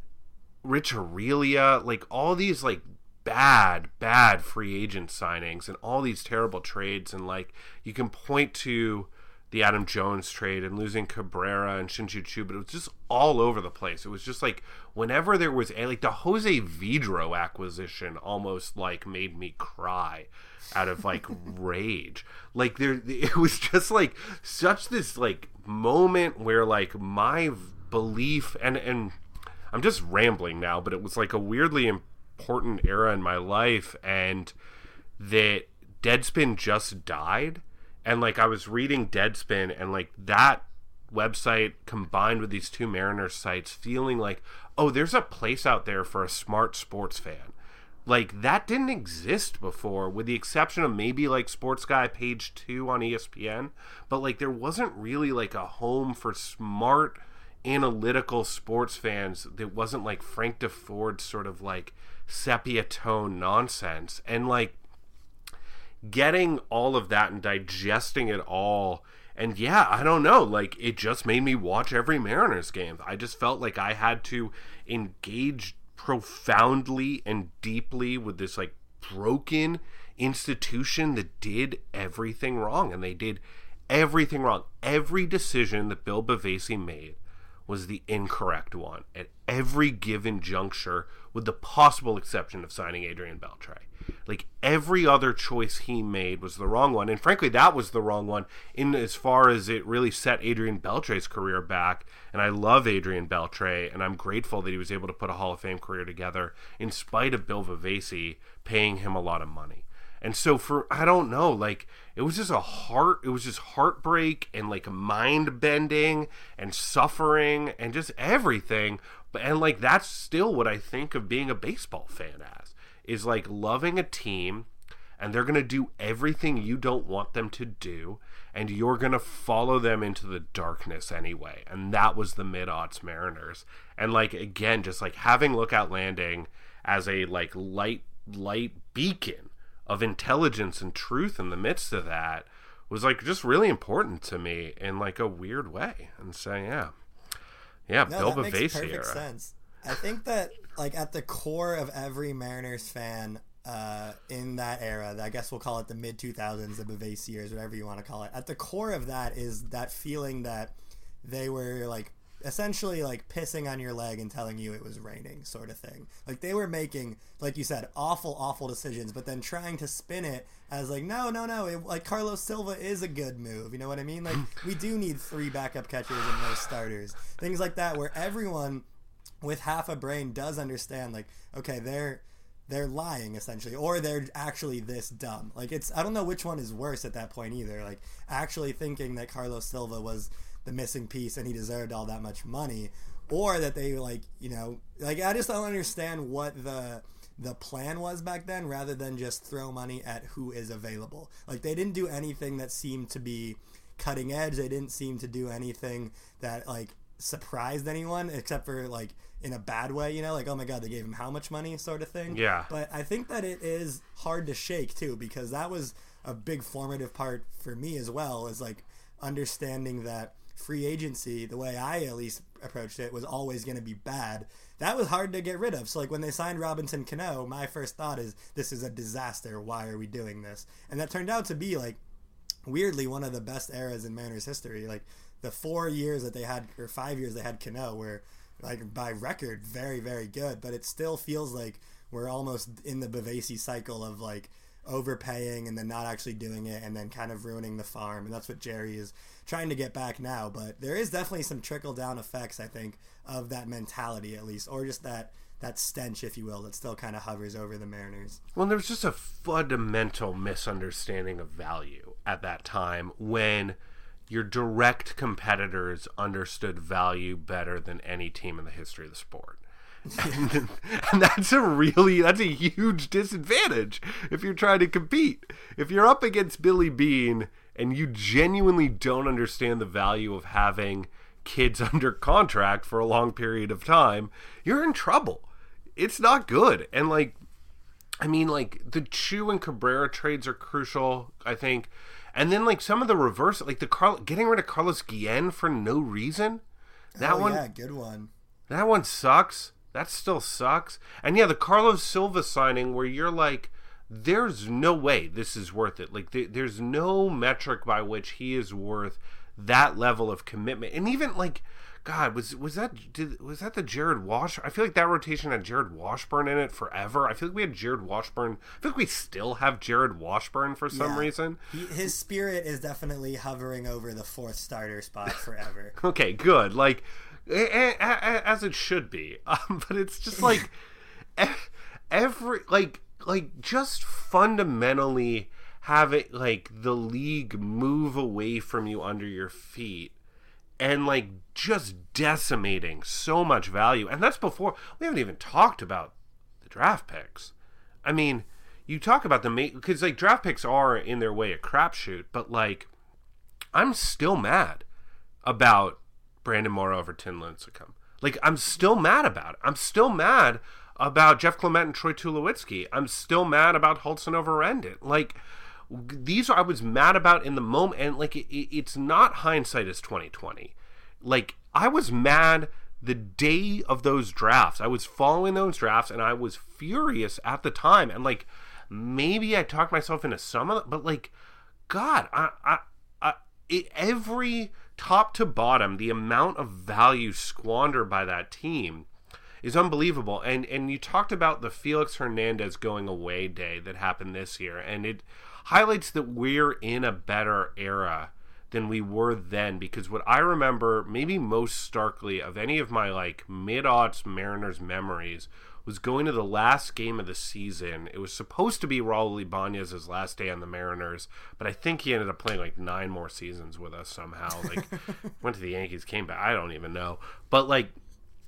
Rich Aurelia, like all these like bad, bad free agent signings and all these terrible trades. And like, you can point to the Adam Jones trade and losing Cabrera and Shin-Soo Choo, but it was just all over the place. It was just like whenever there was a, like the Jose Vidro acquisition almost like made me cry out of like rage. Like there, it was just like such this like moment where like my belief, and, and I'm just rambling now, but it was like a weirdly important era in my life, and that Deadspin just died. And like, I was reading Deadspin, and like that website combined with these two Mariners sites, feeling like, oh, there's a place out there for a smart sports fan. Like, that didn't exist before, with the exception of maybe like Sports Guy Page Two on E S P N. But like, there wasn't really like a home for smart analytical sports fans that wasn't like Frank DeFord sort of like sepia tone nonsense. And like, getting all of that and digesting it all, and yeah, I don't know, like it just made me watch every Mariners game. I just felt like I had to engage profoundly and deeply with this like broken institution that did everything wrong, and they did everything wrong. Every decision that Bill Bavasi made was the incorrect one at every given juncture, with the possible exception of signing Adrian Beltre. Like, every other choice he made was the wrong one, and frankly, that was the wrong one in as far as it really set Adrian Beltre's career back. And I love Adrian Beltre, and I'm grateful that he was able to put a Hall of Fame career together in spite of Bill Bavasi paying him a lot of money. And so for, I don't know, like, it was just a heart, it was just heartbreak and like mind bending and suffering and just everything. But, and like, that's still what I think of being a baseball fan as, is like loving a team and they're going to do everything you don't want them to do, and you're going to follow them into the darkness anyway. And that was the mid-aughts Mariners. And, like, again, just, like, having Lookout Landing as a, like, light, light beacon of intelligence and truth in the midst of that was, like, just really important to me in, like, a weird way. And saying, yeah, yeah, no, Bill that Bavasi makes perfect era. sense. I think that, like, at the core of every Mariners fan uh, in that era, I guess we'll call it the mid two thousands, the Bavasi years, whatever you want to call it, at the core of that is that feeling that they were, like, essentially, like, pissing on your leg and telling you it was raining, sort of thing. Like, they were making, like you said, awful, awful decisions, but then trying to spin it as, like, no, no, no, it, like, Carlos Silva is a good move. You know what I mean? Like, we do need three backup catchers and no starters. Things like that, where everyone with half a brain does understand, like, okay, they're they're lying, essentially, or they're actually this dumb. Like, it's, I don't know which one is worse at that point either. Like, actually thinking that Carlos Silva was the missing piece and he deserved all that much money, or that they, like, you know, like, I just don't understand what the the plan was back then, rather than just throw money at who is available. Like, they didn't do anything that seemed to be cutting edge. They didn't seem to do anything that, like, surprised anyone, except for, like, in a bad way, you know, like, oh my god, they gave him how much money, sort of thing. Yeah. But I think that it is hard to shake too, because that was a big formative part for me as well, is, like, understanding that free agency, the way I at least approached it, was always going to be bad. That was hard to get rid of. So, like, when they signed Robinson Cano, my first thought is, this is a disaster. Why are we doing this? And that turned out to be, like, weirdly one of the best eras in Mariners history. Like, the four years that they had, or five years they had Cano, were, like, by record, very, very good. But it still feels like we're almost in the Bavasi cycle of, like, overpaying and then not actually doing it and then kind of ruining the farm. And that's what Jerry is trying to get back now. But there is definitely some trickle-down effects, I think, of that mentality, at least, or just that that stench, if you will, that still kind of hovers over the Mariners. Well, there was just a fundamental misunderstanding of value at that time when your direct competitors understood value better than any team in the history of the sport. and, and that's a really, that's a huge disadvantage if you're trying to compete. If you're up against Billy Beane and you genuinely don't understand the value of having kids under contract for a long period of time, you're in trouble. It's not good. And, like, I mean, like, the Chu and Cabrera trades are crucial, I think. And then, like, some of the reverse, like the Carl, getting rid of Carlos Guillen for no reason. That oh, one, yeah, good one. That one sucks. That still sucks. And yeah, the Carlos Silva signing where you're like, there's no way this is worth it. Like, th- there's no metric by which he is worth that level of commitment. And even, like, God, was was that did, was that the Jared Wash? I feel like that rotation had Jared Washburn in it forever. I feel like we had Jared Washburn. I feel like we still have Jared Washburn for some yeah. reason. He, his spirit is definitely hovering over the fourth starter spot forever. Okay, good. Like, a, a, a, as it should be. Um, but it's just like every like like just fundamentally have it, like, the league move away from you under your feet. And, like, just decimating so much value. And that's before, we haven't even talked about the draft picks. I mean, you talk about the, because, like, draft picks are, in their way, a crapshoot. But, like, I'm still mad about Brandon Morrow over Tim Lincecum. Like, I'm still mad about it. I'm still mad about Jeff Clement and Troy Tulowitzki. I'm still mad about Hultzen over Rendon. Like, these are, I was mad about in the moment, and, like, it, it's not hindsight is twenty twenty. Like, I was mad the day of those drafts. I was following those drafts, and I was furious at the time. And, like, maybe I talked myself into some of it, but, like, God, I, I, I it, every top to bottom, the amount of value squandered by that team is unbelievable. And and you talked about the Felix Hernandez going away day that happened this year, and it highlights that we're in a better era than we were then, because what I remember maybe most starkly of any of my, like, mid-aughts Mariners memories was going to the last game of the season. It was supposed to be Raul Ibanez's last day on the Mariners, but I think he ended up playing like nine more seasons with us somehow. Like, went to the Yankees, came back, I don't even know. But, like,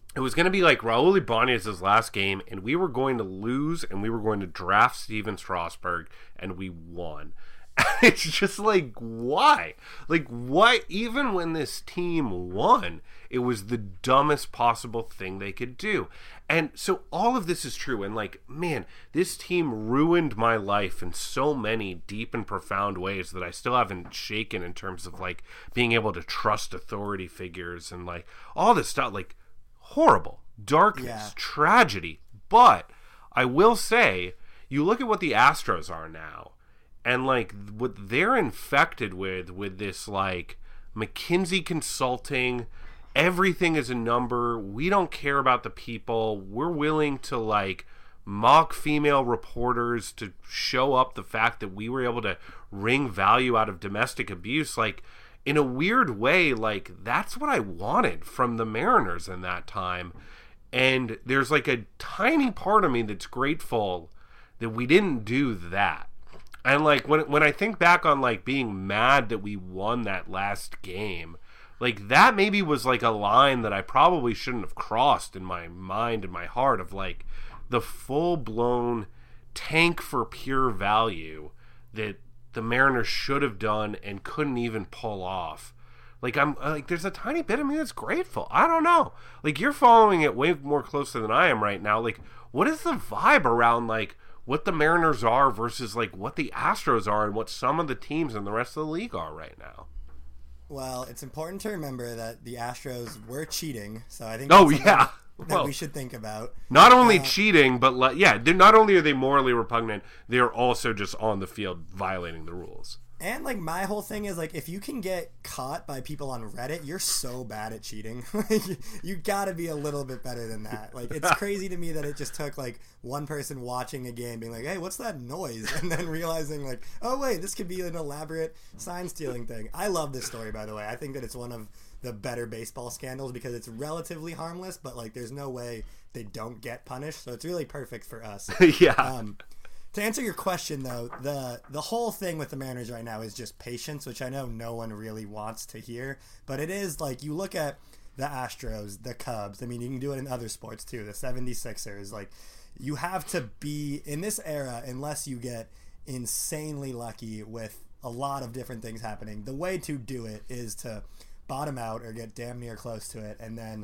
it was going to be like Raul Ibanez's last game, and we were going to lose, and we were going to draft Steven Strasburg, and we won. It's just like, why? Like, why? Even when this team won, it was the dumbest possible thing they could do. And so all of this is true. And like, man, this team ruined my life in so many deep and profound ways that I still haven't shaken in terms of like being able to trust authority figures and like all this stuff. Like, horrible, darkness, Yeah. tragedy. But I will say, you look at what the Astros are now. And, like, what they're infected with, with this, like, McKinsey Consulting, everything is a number. We don't care about the people. We're willing to, like, mock female reporters to show up the fact that we were able to wring value out of domestic abuse. Like, in a weird way, like, that's what I wanted from the Mariners in that time. And there's, like, a tiny part of me that's grateful that we didn't do that. And, like, when when I think back on, like, being mad that we won that last game, like, that maybe was, like, a line that I probably shouldn't have crossed in my mind and my heart of, like, the full-blown tank for pure value that the Mariners should have done and couldn't even pull off. Like, I'm, like, there's a tiny bit of me that's grateful. I don't know. Like, you're following it way more closely than I am right now. Like, what is the vibe around, like, what the Mariners are versus like what the Astros are and what some of the teams in the rest of the league are right now? Well, it's important to remember that the Astros were cheating, so I think oh that's yeah that well, we should think about. Not only uh, cheating, but like, yeah, they're not only are they morally repugnant, they're also just on the field violating the rules. And like my whole thing is like, if you can get caught by people on Reddit, you're so bad at cheating. You gotta be a little bit better than that. Like, it's crazy to me that it just took like one person watching a game being like, hey, what's that noise? And then realizing like, oh wait, this could be an elaborate sign stealing thing. I love this story, by the way. I think that it's one of the better baseball scandals because it's relatively harmless, but like there's no way they don't get punished. So it's really perfect for us. Yeah. Um, To answer your question, though, the the whole thing with the Mariners right now is just patience, which I know no one really wants to hear. But it is like, you look at the Astros, the Cubs. I mean, you can do it in other sports, too. The seventy-sixers. Like, you have to be, in this era, unless you get insanely lucky with a lot of different things happening, the way to do it is to bottom out or get damn near close to it and then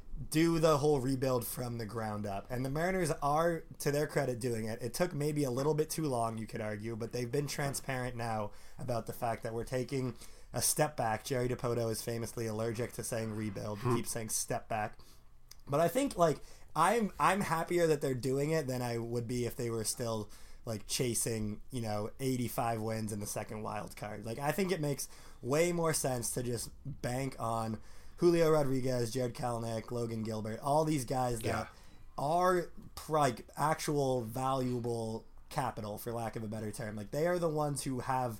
do the whole rebuild from the ground up. And the Mariners are, to their credit, doing it. It took maybe a little bit too long, you could argue, but they've been transparent now about the fact that we're taking a step back. Jerry Dipoto is famously allergic to saying rebuild. He keeps saying step back. But I think, like, I'm I'm happier that they're doing it than I would be if they were still, like, chasing, you know, eighty-five wins in the second wild card. Like, I think it makes way more sense to just bank on Julio Rodriguez, Jared Kelenic, Logan Gilbert, all these guys that Yeah. are like actual valuable capital, for lack of a better term. Like, they are the ones who have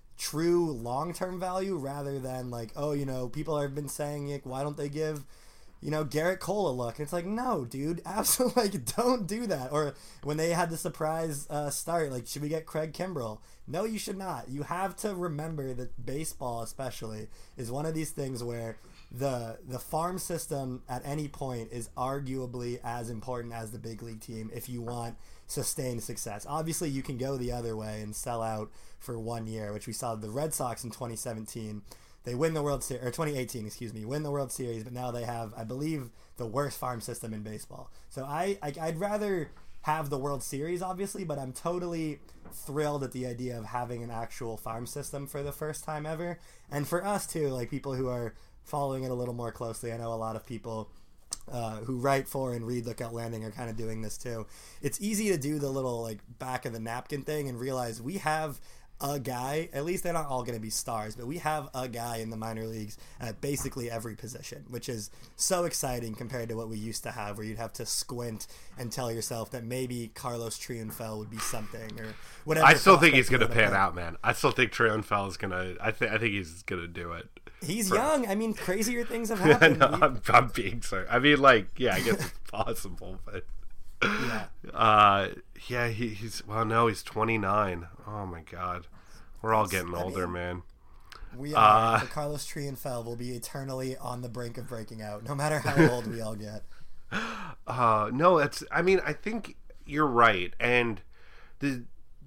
true long-term value rather than like, oh, you know, people have been saying, like, why don't they give, you know, Garrett Cole a look? And it's like, no, dude, absolutely, like, don't do that. Or when they had the surprise uh, start, like, should we get Craig Kimbrell? No, you should not. You have to remember that baseball, especially, is one of these things where the the farm system at any point is arguably as important as the big league team if you want sustained success. Obviously, you can go the other way and sell out for one year, which we saw the Red Sox in twenty seventeen. They win the World Series, or twenty eighteen, excuse me, win the World Series, but now they have, I believe, the worst farm system in baseball. So I, I I'd rather have the World Series, obviously, but I'm totally thrilled at the idea of having an actual farm system for the first time ever. And for us too, like people who are following it a little more closely, I know a lot of people uh, who write for and read Lookout Landing are kind of doing this too. It's easy to do the little like back of the napkin thing and realize we have a guy, at least they're not all going to be stars, but we have a guy in the minor leagues at basically every position, which is so exciting compared to what we used to have, where you'd have to squint and tell yourself that maybe Carlos Triunfel would be something or whatever. I still think he's going going to pan out, man. I still think Triunfel is going to. I think I think he's going to do it. He's For, young. I mean, crazier things have happened. no, I'm, I'm being sorry. I mean, like, yeah, I guess it's possible, but yeah, uh, yeah, he, he's well, no, he's twenty-nine. Oh my God, we're all getting I older, mean, man. We are. Uh, So Carlos Triunfel will be eternally on the brink of breaking out, no matter how old we all get. uh, no, that's. I mean, I think you're right, and the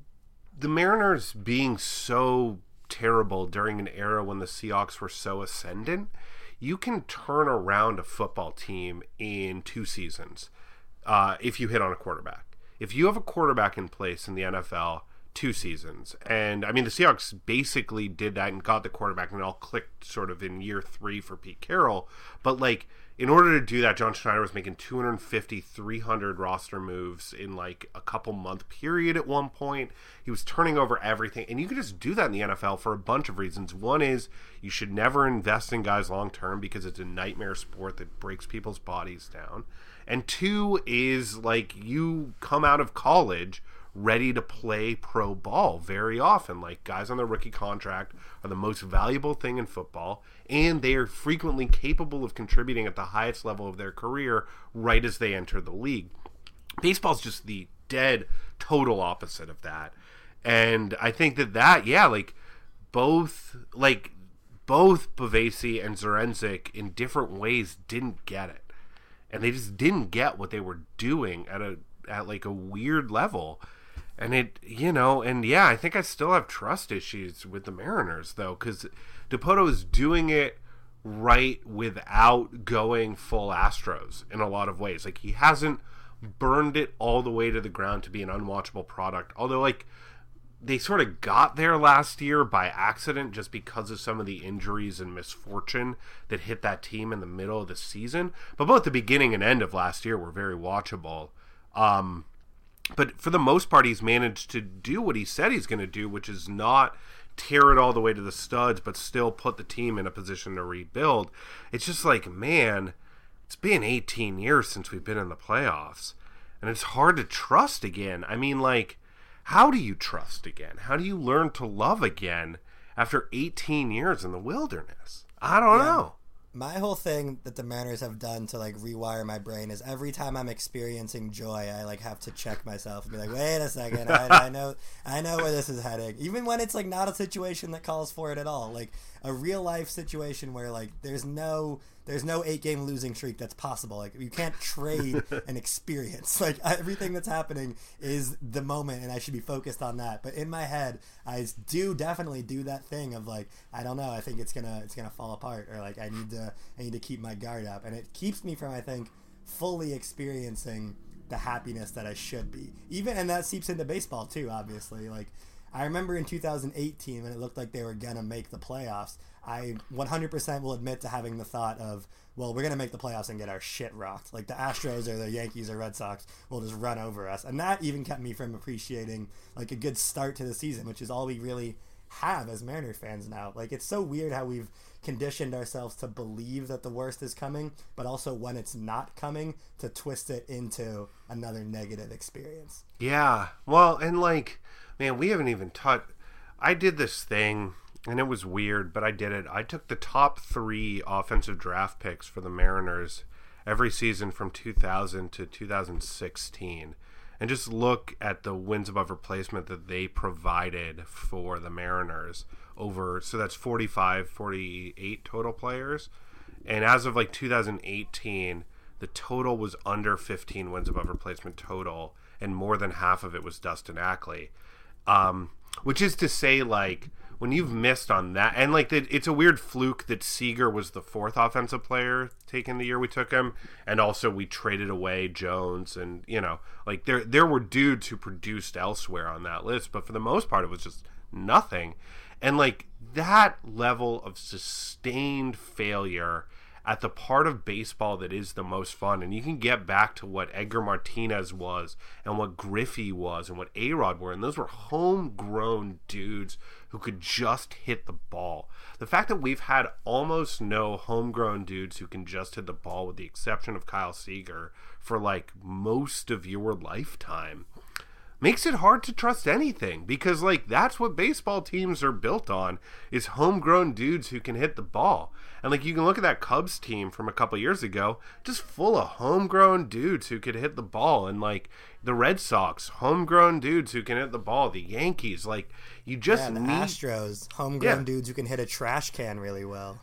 the Mariners being so terrible during an era when the Seahawks were so ascendant, you can turn around a football team in two seasons uh, if you hit on a quarterback. If you have a quarterback in place in the N F L, two seasons. And, I mean, the Seahawks basically did that and got the quarterback, and it all clicked sort of in year three for Pete Carroll. But, like, in order to do that, John Schneider was making two fifty, three hundred roster moves in, like, a couple-month period at one point. He was turning over everything. And you can just do that in the N F L for a bunch of reasons. One is you should never invest in guys long-term because it's a nightmare sport that breaks people's bodies down. And two is, like, you come out of college ready to play pro ball very often. Like, guys on their rookie contract are the most valuable thing in football, and they are frequently capable of contributing at the highest level of their career right as they enter the league. Baseball's just the dead total opposite of that. And I think that that, yeah, like, both, like, both Bavasi and Zduriencik in different ways didn't get it. And they just didn't get what they were doing at a at like a weird level. And it, you know, and yeah, I think I still have trust issues with the Mariners, though, because Dipoto is doing it right without going full Astros in a lot of ways. Like, he hasn't burned it all the way to the ground to be an unwatchable product. Although, like, they sort of got there last year by accident just because of some of the injuries and misfortune that hit that team in the middle of the season. But both the beginning and end of last year were very watchable. Um, but for the most part, he's managed to do what he said he's going to do, which is not tear it all the way to the studs, but still put the team in a position to rebuild. It's just like, man, it's been eighteen years since we've been in the playoffs, and it's hard to trust again. I mean, like, how do you trust again? How do you learn to love again after eighteen years in the wilderness? I don't yeah. know. My whole thing that the Mariners have done to, like, rewire my brain is every time I'm experiencing joy, I, like, have to check myself and be like, wait a second, I, I know I know where this is heading. Even when it's, like, not a situation that calls for it at all. Like, a real-life situation where, like, there's no... There's no eight-game losing streak that's possible. Like, you can't trade an experience. Like, everything that's happening is the moment, and I should be focused on that. But in my head, I do definitely do that thing of, like, I don't know, I think it's gonna it's gonna fall apart, or, like, I need to I need to keep my guard up, and it keeps me from, I think, fully experiencing the happiness that I should be. Even, and that seeps into baseball too, obviously. Like, I remember in two thousand eighteen when it looked like they were gonna make the playoffs, I one hundred percent will admit to having the thought of, well, we're going to make the playoffs and get our shit rocked. Like, the Astros or the Yankees or Red Sox will just run over us. And that even kept me from appreciating, like, a good start to the season, which is all we really have as Mariners fans now. Like, it's so weird how we've conditioned ourselves to believe that the worst is coming, but also when it's not coming, to twist it into another negative experience. Yeah. Well, and, like, man, we haven't even touched... I did this thing... And it was weird, but I did it. I took the top three offensive draft picks for the Mariners every season from two thousand to two thousand sixteen. And just look at the wins above replacement that they provided for the Mariners over, so that's forty-five, forty-eight total players. And as of like two thousand eighteen, the total was under fifteen wins above replacement total, and more than half of it was Dustin Ackley. Um, which is to say, like, when you've missed on that, and like the, it's a weird fluke that Seager was the fourth offensive player taken the year we took him, and also we traded away Jones, and you know, like there there were dudes who produced elsewhere on that list, but for the most part it was just nothing. And like that level of sustained failure at the part of baseball that is the most fun, and you can get back to what Edgar Martinez was and what Griffey was and what A-Rod were, and those were homegrown dudes who could just hit the ball. The fact that we've had almost no homegrown dudes who can just hit the ball, with the exception of Kyle Seager, for like most of your lifetime, makes it hard to trust anything, because like that's what baseball teams are built on, is homegrown dudes who can hit the ball. And like you can look at that Cubs team from a couple years ago, just full of homegrown dudes who could hit the ball. And like the Red Sox, homegrown dudes who can hit the ball. The Yankees, like you just yeah, the need Astros, homegrown Yeah. dudes who can hit a trash can really well.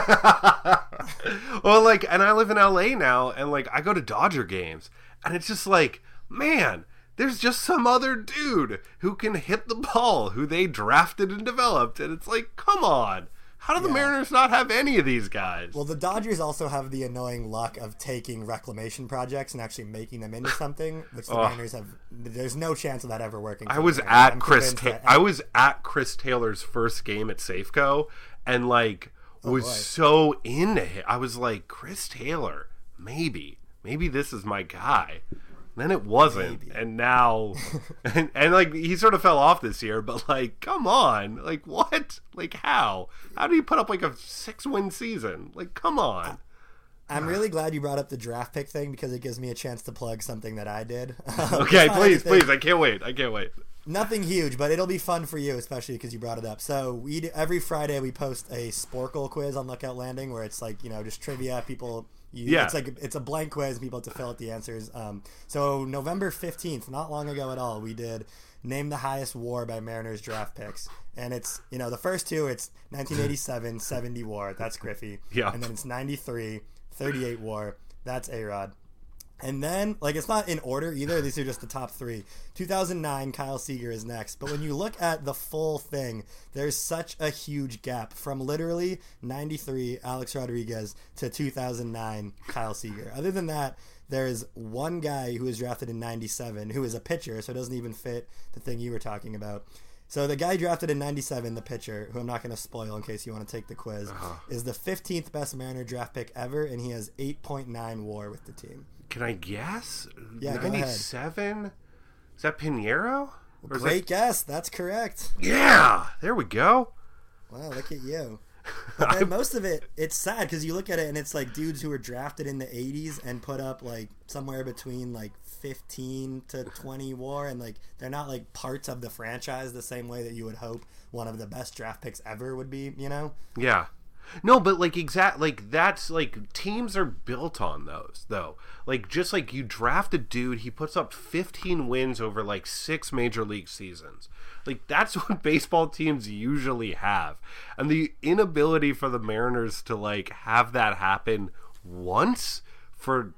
Well, like, and I live in L A now, and like I go to Dodger games, and it's just like, man, there's just some other dude who can hit the ball, who they drafted and developed, and it's like, come on. How do the Yeah. Mariners not have any of these guys? Well, the Dodgers also have the annoying luck of taking reclamation projects and actually making them into something, which the Oh. Mariners have. There's no chance of that ever working. I for was the Mariners. at I'm Chris. convinced Ta- that- I was at Chris Taylor's first game at Safeco, and like was boy. so into him. I was like, Chris Taylor, maybe, maybe this is my guy. Then it wasn't, Maybe. and now, and, and like he sort of fell off this year. But like, come on, like what? Like how? How do you put up like a six-win season? Like, come on. I'm really glad you brought up the draft pick thing because it gives me a chance to plug something that I did. Okay, It's not please, anything- please. I can't wait. I can't wait. Nothing huge, but it'll be fun for you, especially because you brought it up. So we do, every Friday we post a Sporkle quiz on Lookout Landing, where it's like you know just trivia. People, you, Yeah. it's like it's a blank quiz, and people have to fill out the answers. Um, so November fifteenth, not long ago at all, we did name the highest WAR by Mariners draft picks, and it's you know the first two, it's nineteen eighty-seven, seventy WAR, that's Griffey, Yeah. and then it's ninety-three, thirty-eight WAR, that's A-Rod. And then, like, it's not in order either. These are just the top three. two thousand nine, Kyle Seager is next. But when you look at the full thing, there's such a huge gap from literally ninety-three, Alex Rodriguez, to two thousand nine, Kyle Seager. Other than that, there's one guy who was drafted in ninety-seven who is a pitcher, so it doesn't even fit the thing you were talking about. So the guy drafted in ninety-seven, the pitcher, who I'm not going to spoil in case you want to take the quiz, Uh-huh. is the fifteenth best Mariner draft pick ever, and he has eight point nine WAR with the team. Can I guess? Yeah, go ahead. ninety-seven? Is that Pinheiro? Or is Great that- guess. That's correct. Yeah, there we go. Wow, look at you. But then most of it, it's sad because you look at it and it's like dudes who were drafted in the eighties and put up like somewhere between like fifteen to twenty WAR, and like they're not like parts of the franchise the same way that you would hope one of the best draft picks ever would be, you know? Yeah. No, but like exact like that's like teams are built on those though. Like just like you draft a dude, he puts up fifteen wins over like six major league seasons. Like that's what baseball teams usually have. And the inability for the Mariners to like have that happen once for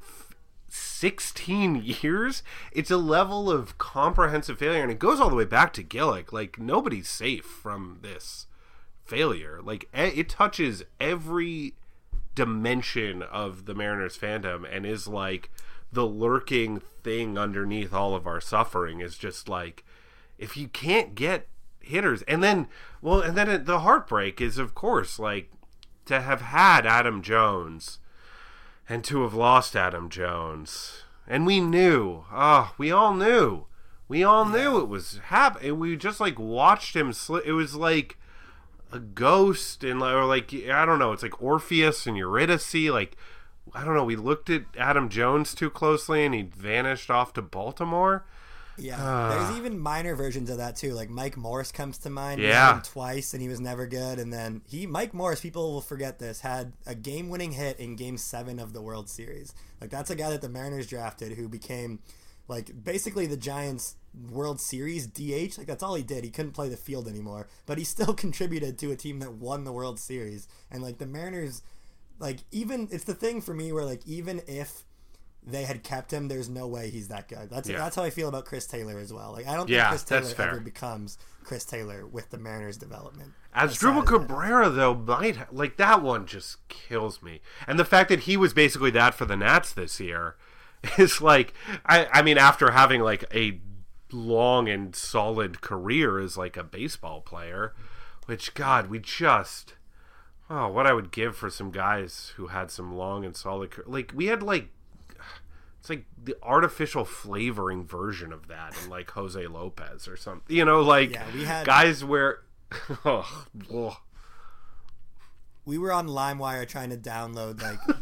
sixteen years, it's a level of comprehensive failure, and it goes all the way back to Gillick. Like nobody's safe from this failure. Like it touches every dimension of the Mariners fandom, and is like the lurking thing underneath all of our suffering is just like, if you can't get hitters, and then well and then it, the heartbreak is of course like to have had Adam Jones and to have lost Adam Jones, and we knew, oh we all knew we all knew it was happening. We just like watched him slip. It was like a ghost, and or like I don't know, it's like Orpheus and Eurydice. Like I don't know, we looked at Adam Jones too closely and he vanished off to Baltimore. Yeah, there's even minor versions of that too. Like Mike Morris comes to mind. We Yeah. had him twice, and he was never good. And then he, Mike Morris, people will forget this, had a game-winning hit in Game Seven of the World Series. Like that's a guy that the Mariners drafted who became, like, basically the Giants' World Series D H. Like that's all he did. He couldn't play the field anymore, but he still contributed to a team that won the World Series. And like the Mariners, like even it's the thing for me where like even if they had kept him, there's no way he's that good. That's Yeah. that's how I feel about Chris Taylor as well. Like I don't Yeah, think Chris Taylor that's fair. ever becomes Chris Taylor with the Mariners development. As As Drupal sad as that Cabrera, though, might ha- like that one just kills me, and the fact that he was basically that for the Nats this year is like, I, I mean, after having like a long and solid career as like a baseball player, which God, we just, oh, what I would give for some guys who had some long and solid, car- like we had like. It's like the artificial flavoring version of that in like Jose Lopez or something. You know, like Yeah, we had- guys where oh, ugh. we were on LimeWire trying to download like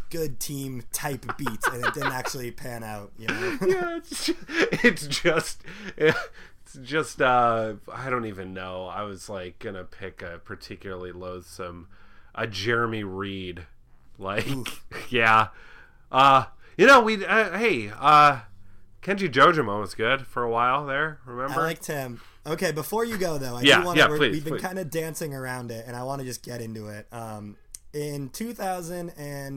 good team type beat, and it didn't actually pan out. You know? Yeah, it's just, it's just it's just uh, I don't even know. I was like gonna pick a particularly loathsome, a Jeremy Reed, like Oof. yeah, uh, you know we uh, hey uh, Kenji Jojima was good for a while there. Remember? I liked him. Okay, before you go though, I yeah, do want to. Yeah, please, we've been please. kind of dancing around it, and I want to just get into it. Um, in two thousand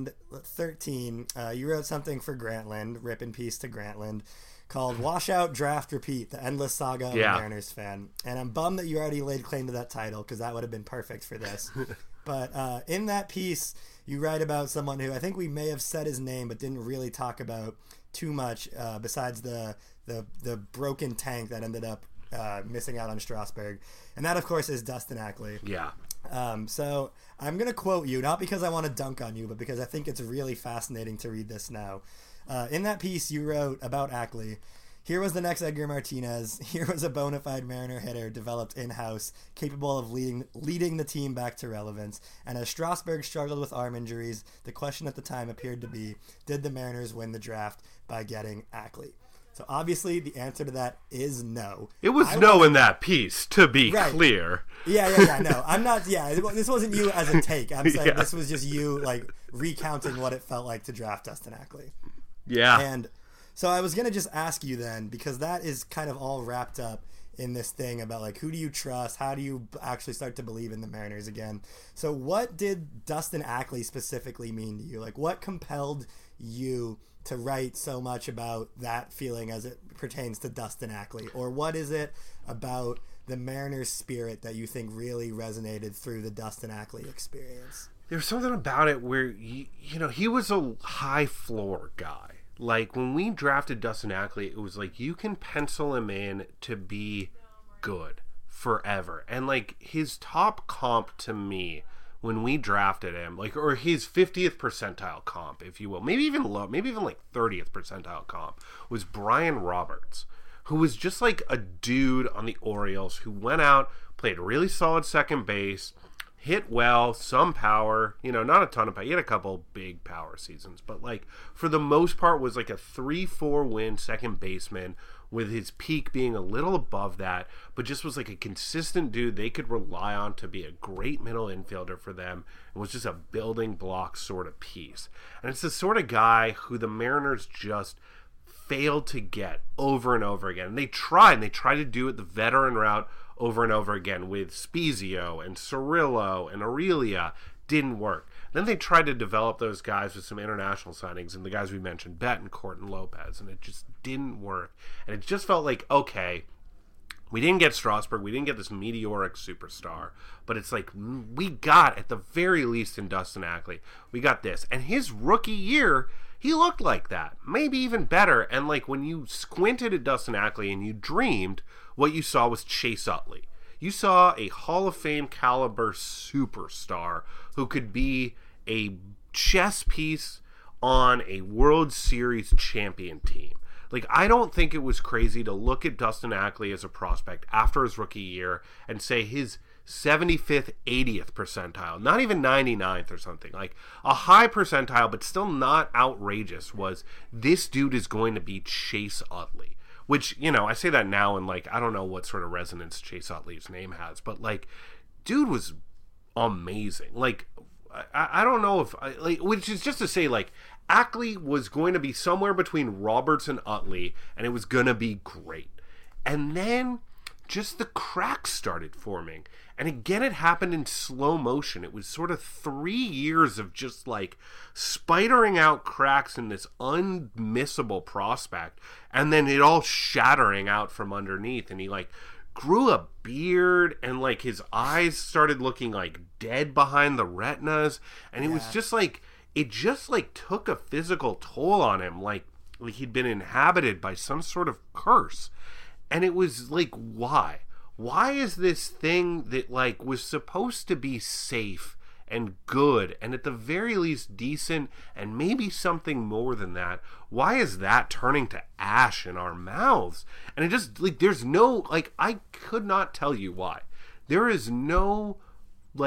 thirteen, uh, you wrote something for Grantland, rip in peace to Grantland, called "Washout Draft Repeat: The Endless Saga of yeah. a Mariners Fan." And I'm bummed that you already laid claim to that title because that would have been perfect for this. But uh, in that piece, you write about someone who I think we may have said his name, but didn't really talk about too much uh, besides the, the the broken tank that ended up uh, missing out on Strasburg. And that, of course, is Dustin Ackley. Yeah. Um, so I'm going to quote you, not because I want to dunk on you, but because I think it's really fascinating to read this now. Uh, in that piece, you wrote about Ackley, "Here was the next Edgar Martinez. Here was a bona fide Mariner hitter developed in-house, capable of leading leading the team back to relevance. And as Strasburg struggled with arm injuries, the question at the time appeared to be, did the Mariners win the draft by getting Ackley?" So obviously the answer to that is no. It was I no was, in that piece, to be right. clear. Yeah, yeah, yeah, no. I'm not, yeah, this wasn't you as a take. I'm saying yeah. this was just you, like, recounting what it felt like to draft Dustin Ackley. Yeah. And so I was going to just ask you then, because that is kind of all wrapped up in this thing about, like, who do you trust? How do you actually start to believe in the Mariners again? So what did Dustin Ackley specifically mean to you? Like, what compelled you to write so much about that feeling as it pertains to Dustin Ackley? Or what is it about the Mariners spirit that you think really resonated through the Dustin Ackley experience? There's something about it where, you, you know, he was a high floor guy. Like, when we drafted Dustin Ackley, it was like, you can pencil him in to be good forever. And, like, his top comp to me when we drafted him, like, or his fiftieth percentile comp, if you will, maybe even low, maybe even like thirtieth percentile comp, was Brian Roberts, who was just like a dude on the Orioles who went out, played really solid second base, hit well, some power, you know, not a ton of power. He had a couple big power seasons, but like for the most part was like a three four win second baseman with his peak being a little above that, but just was like a consistent dude they could rely on to be a great middle infielder for them, and was just a building block sort of piece. And it's the sort of guy who the Mariners just failed to get over and over again. And they tried, and they tried to do it the veteran route over and over again with Spezio and Cirillo and Aurelia. Didn't work. Then they tried to develop those guys with some international signings, and the guys we mentioned, Betancourt and Lopez, and it just didn't work. And it just felt like, okay, we didn't get Strasburg, we didn't get this meteoric superstar, but it's like, we got, at the very least in Dustin Ackley, we got this. And his rookie year, he looked like that, maybe even better. And like, when you squinted at Dustin Ackley and you dreamed, what you saw was Chase Utley. You saw a Hall of Fame caliber superstar who could be a chess piece on a World Series champion team. Like, I don't think it was crazy to look at Dustin Ackley as a prospect after his rookie year and say his seventy-fifth, eightieth percentile, not even ninety-ninth or something, like a high percentile, but still not outrageous, was this dude is going to be Chase Utley. Which, you know, I say that now and, like, I don't know what sort of resonance Chase Utley's name has, but, like, dude was amazing. Like, I, I don't know if, I, like, which is just to say, like, Ackley was going to be somewhere between Roberts and Utley, and it was going to be great. And then just the cracks started forming. And again, it happened in slow motion. It was sort of three years of just like spidering out cracks in this unmissable prospect, and then it all shattering out from underneath. And he like grew a beard, and like his eyes started looking like dead behind the retinas. And it yeah. was just like, it just like took a physical toll on him. Like, like he'd been inhabited by some sort of curse. And it was like, why? Why is this thing that, like, was supposed to be safe and good and at the very least decent and maybe something more than that, why is that turning to ash in our mouths? And it just, like, there's no, like, I could not tell you why. There is no, like,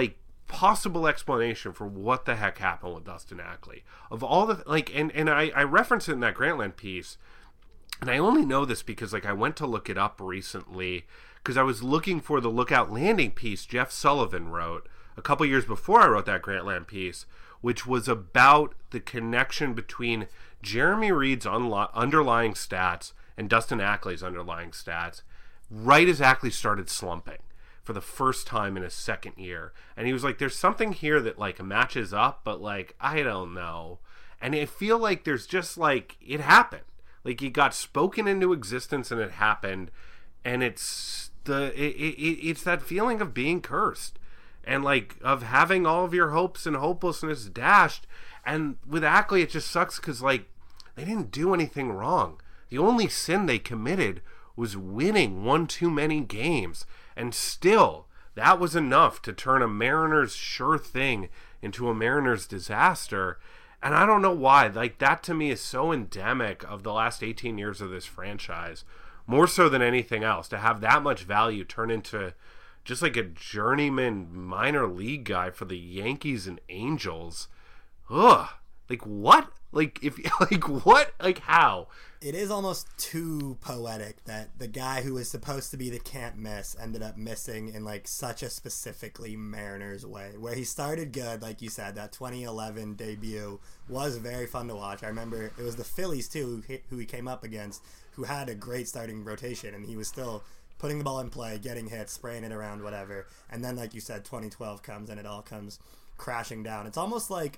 possible explanation for what the heck happened with Dustin Ackley. Of all the, like, and, and I, I referenced it in that Grantland piece, and I only know this because, like, I went to look it up recently because I was looking for the Lookout Landing piece Jeff Sullivan wrote a couple years before I wrote that Grantland piece, which was about the connection between Jeremy Reed's unlo- underlying stats and Dustin Ackley's underlying stats right as Ackley started slumping for the first time in his second year. And he was like, there's something here that, like, matches up, but, like, I don't know. And I feel like there's just, like, it happened. Like, it got spoken into existence and it happened. And it's the it, it, it's that feeling of being cursed. And, like, of having all of your hopes and hopelessness dashed. And with Ackley, it just sucks because, like, they didn't do anything wrong. The only sin they committed was winning one too many games. And still, that was enough to turn a Mariners sure thing into a Mariners disaster. And I don't know why. Like, that to me is so endemic of the last eighteen years of this franchise. More so than anything else. To have that much value turn into just like a journeyman minor league guy for the Yankees and Angels. Ugh. Like, what? Like, if, like, what? Like, how? It is almost too poetic that the guy who was supposed to be the can't miss ended up missing in, like, such a specifically Mariners way. Where he started good, like you said, that twenty eleven debut was very fun to watch. I remember it was the Phillies, too, who, who he came up against, who had a great starting rotation, and he was still putting the ball in play, getting hits, spraying it around, whatever. And then, like you said, twenty twelve comes and it all comes crashing down. It's almost like,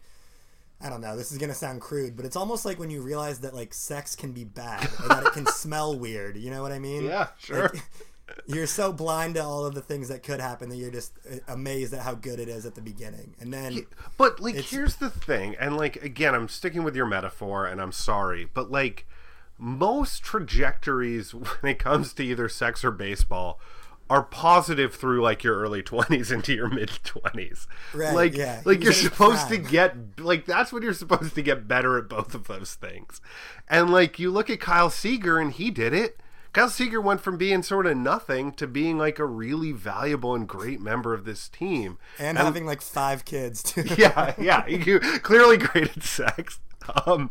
I don't know, this is going to sound crude, but it's almost like when you realize that, like, sex can be bad or that it can smell weird. You know what I mean? Yeah, sure. Like, you're so blind to all of the things that could happen that you're just amazed at how good it is at the beginning. And then... But, like, here's the thing. And, like, again, I'm sticking with your metaphor, and I'm sorry. But, like, most trajectories when it comes to either sex or baseball are positive through, like, your early twenties into your mid-twenties. Right, like, yeah. like you're supposed prime. to get, like, that's when you're supposed to get better at both of those things. And, like, you look at Kyle Seager, and he did it. Kyle Seager went from being sort of nothing to being, like, a really valuable and great member of this team. And, and having, like, five kids, too. Yeah, yeah. You clearly great at sex. Um...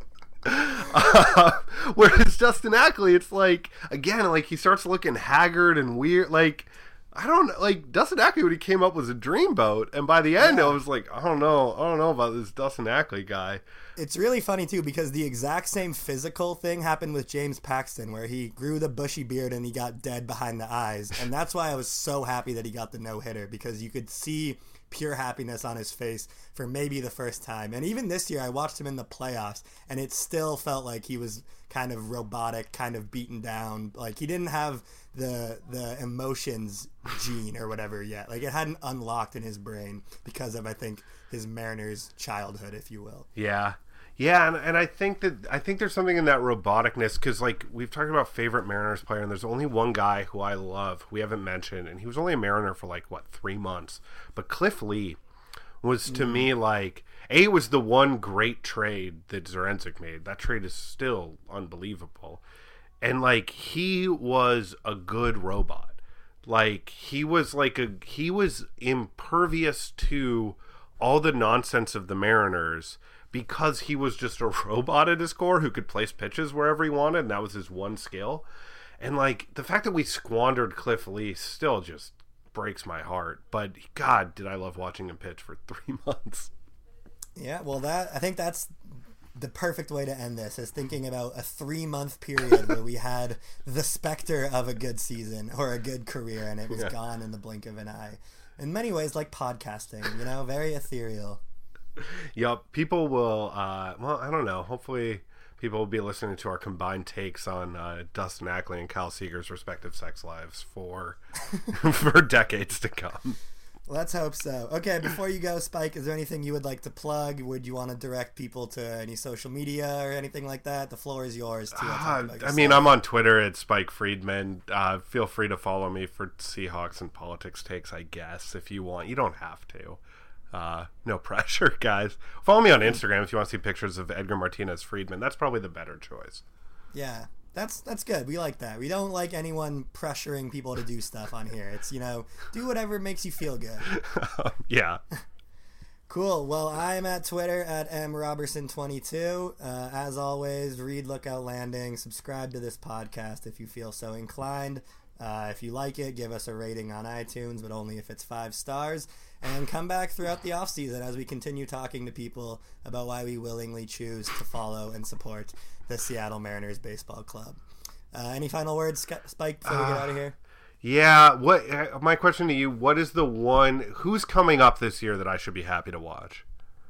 Uh, whereas Dustin Ackley, it's like, again, like, he starts looking haggard and weird. Like, I don't know, like, Dustin Ackley, when he came up, was a dreamboat, and by the end, yeah. I was like, I don't know, I don't know about this Dustin Ackley guy. It's really funny, too, because the exact same physical thing happened with James Paxton, where he grew the bushy beard and he got dead behind the eyes, and that's why I was so happy that he got the no-hitter, because you could see pure happiness on his face for maybe the first time. And even this year, I watched him in the playoffs, and it still felt like he was kind of robotic, kind of beaten down. Like, he didn't have the the emotions gene or whatever yet. Like, it hadn't unlocked in his brain because of, I think, his Mariners childhood, if you will. Yeah. Yeah, and, and I think that I think there's something in that roboticness, because, like, we've talked about favorite Mariners player, and there's only one guy who I love, who we haven't mentioned, and he was only a Mariner for, like, what, three months. But Cliff Lee was, to mm. me, like, A, was the one great trade that Zduriencik made. That trade is still unbelievable. And, like, he was a good robot. Like, he was, like, a he was impervious to all the nonsense of the Mariners, because he was just a robot at his core who could place pitches wherever he wanted, and that was his one skill. And, like, the fact that we squandered Cliff Lee still just breaks my heart. But, God, did I love watching him pitch for three months. Yeah, well, that I think that's the perfect way to end this, is thinking about a three-month period where we had the specter of a good season or a good career, and it was yeah. gone in the blink of an eye. In many ways, like podcasting, you know, very ethereal. Yep, people will, uh, well, I don't know, hopefully people will be listening to our combined takes on uh, Dustin Ackley and Kyle Seager's respective sex lives for for decades to come. Let's hope so. Okay, before you go, Spike, is there anything you would like to plug? Would you want to direct people to any social media or anything like that? The floor is yours. To uh, I mean, I'm on Twitter at Spike Friedman. Uh, feel free to follow me for Seahawks and politics takes, I guess, if you want. You don't have to. Uh, no pressure, guys. Follow me on Instagram if you want to see pictures of Edgar Martinez Friedman. That's probably the better choice. Yeah, that's that's good. We like that. We don't like anyone pressuring people to do stuff on here. It's, you know, do whatever makes you feel good. Yeah. Cool. Well, I'm at Twitter at m robertson twenty-two. Uh, as always, read Lookout Landing. Subscribe to this podcast if you feel so inclined. Uh, if you like it, give us a rating on iTunes, but only if it's five stars. And come back throughout the offseason as we continue talking to people about why we willingly choose to follow and support the Seattle Mariners Baseball Club. Uh, any final words, Spike, before we get out of here? Yeah, what? My question to you, what is the one, who's coming up this year that I should be happy to watch?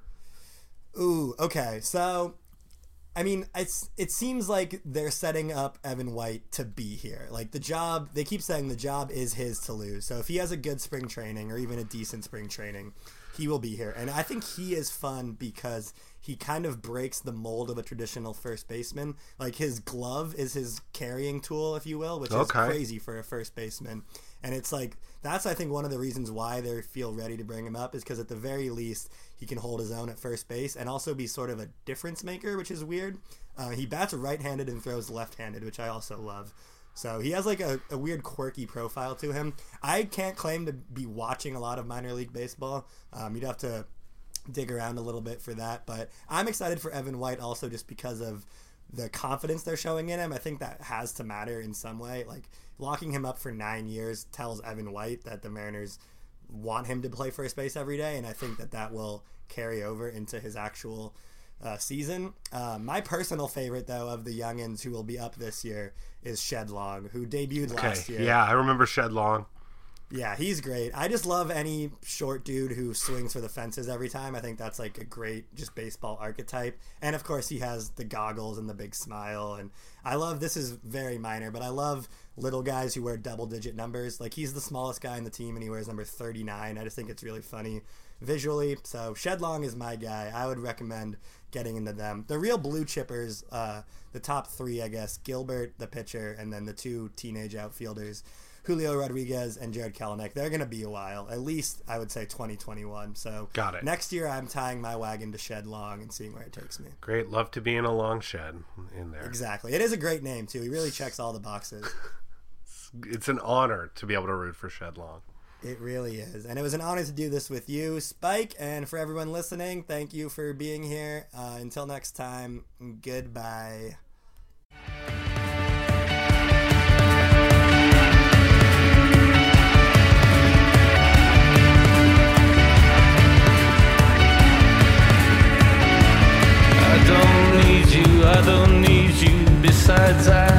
Ooh, okay. So, I mean, it's it seems like they're setting up Evan White to be here. Like, the job, they keep saying the job is his to lose. So if he has a good spring training or even a decent spring training, he will be here. And I think he is fun because he kind of breaks the mold of a traditional first baseman. Like, his glove is his carrying tool, if you will, which okay. is crazy for a first baseman. And it's like, that's, I think, one of the reasons why they feel ready to bring him up is because at the very least, he can hold his own at first base and also be sort of a difference maker, which is weird. Uh, he bats right-handed and throws left-handed, which I also love. So he has like a, a weird quirky profile to him. I can't claim to be watching a lot of minor league baseball. Um, you'd have to dig around a little bit for that. But I'm excited for Evan White also just because of the confidence they're showing in him. I think that has to matter in some way. Like, locking him up for nine years tells Evan White that the Mariners want him to play first base every day, and I think that that will carry over into his actual uh, season. Uh, my personal favorite, though, of the youngins who will be up this year is Shed Long, who debuted okay. last year. Yeah, I remember Shed Long. Yeah, he's great. I just love any short dude who swings for the fences every time. I think that's like a great just baseball archetype. And of course he has the goggles and the big smile. And I love, this is very minor, but I love little guys who wear double digit numbers. Like, he's the smallest guy in the team and he wears number thirty-nine. I just think it's really funny visually. So Shed Long is my guy. I would recommend getting into them. The real blue chippers, uh, the top three, I guess, Gilbert, the pitcher, and then the two teenage outfielders, Julio Rodriguez and Jared Kelenic. They're going to be a while, at least I would say twenty twenty-one. So got it. Next year I'm tying my wagon to Shed Long and seeing where it takes me. Great. Love to be in a long shed in there. Exactly. It is a great name, too. He really checks all the boxes. It's an honor to be able to root for Shed Long. It really is. And it was an honor to do this with you, Spike. And for everyone listening, thank you for being here. Uh, until next time, goodbye. I don't need you, I don't need you. Besides, I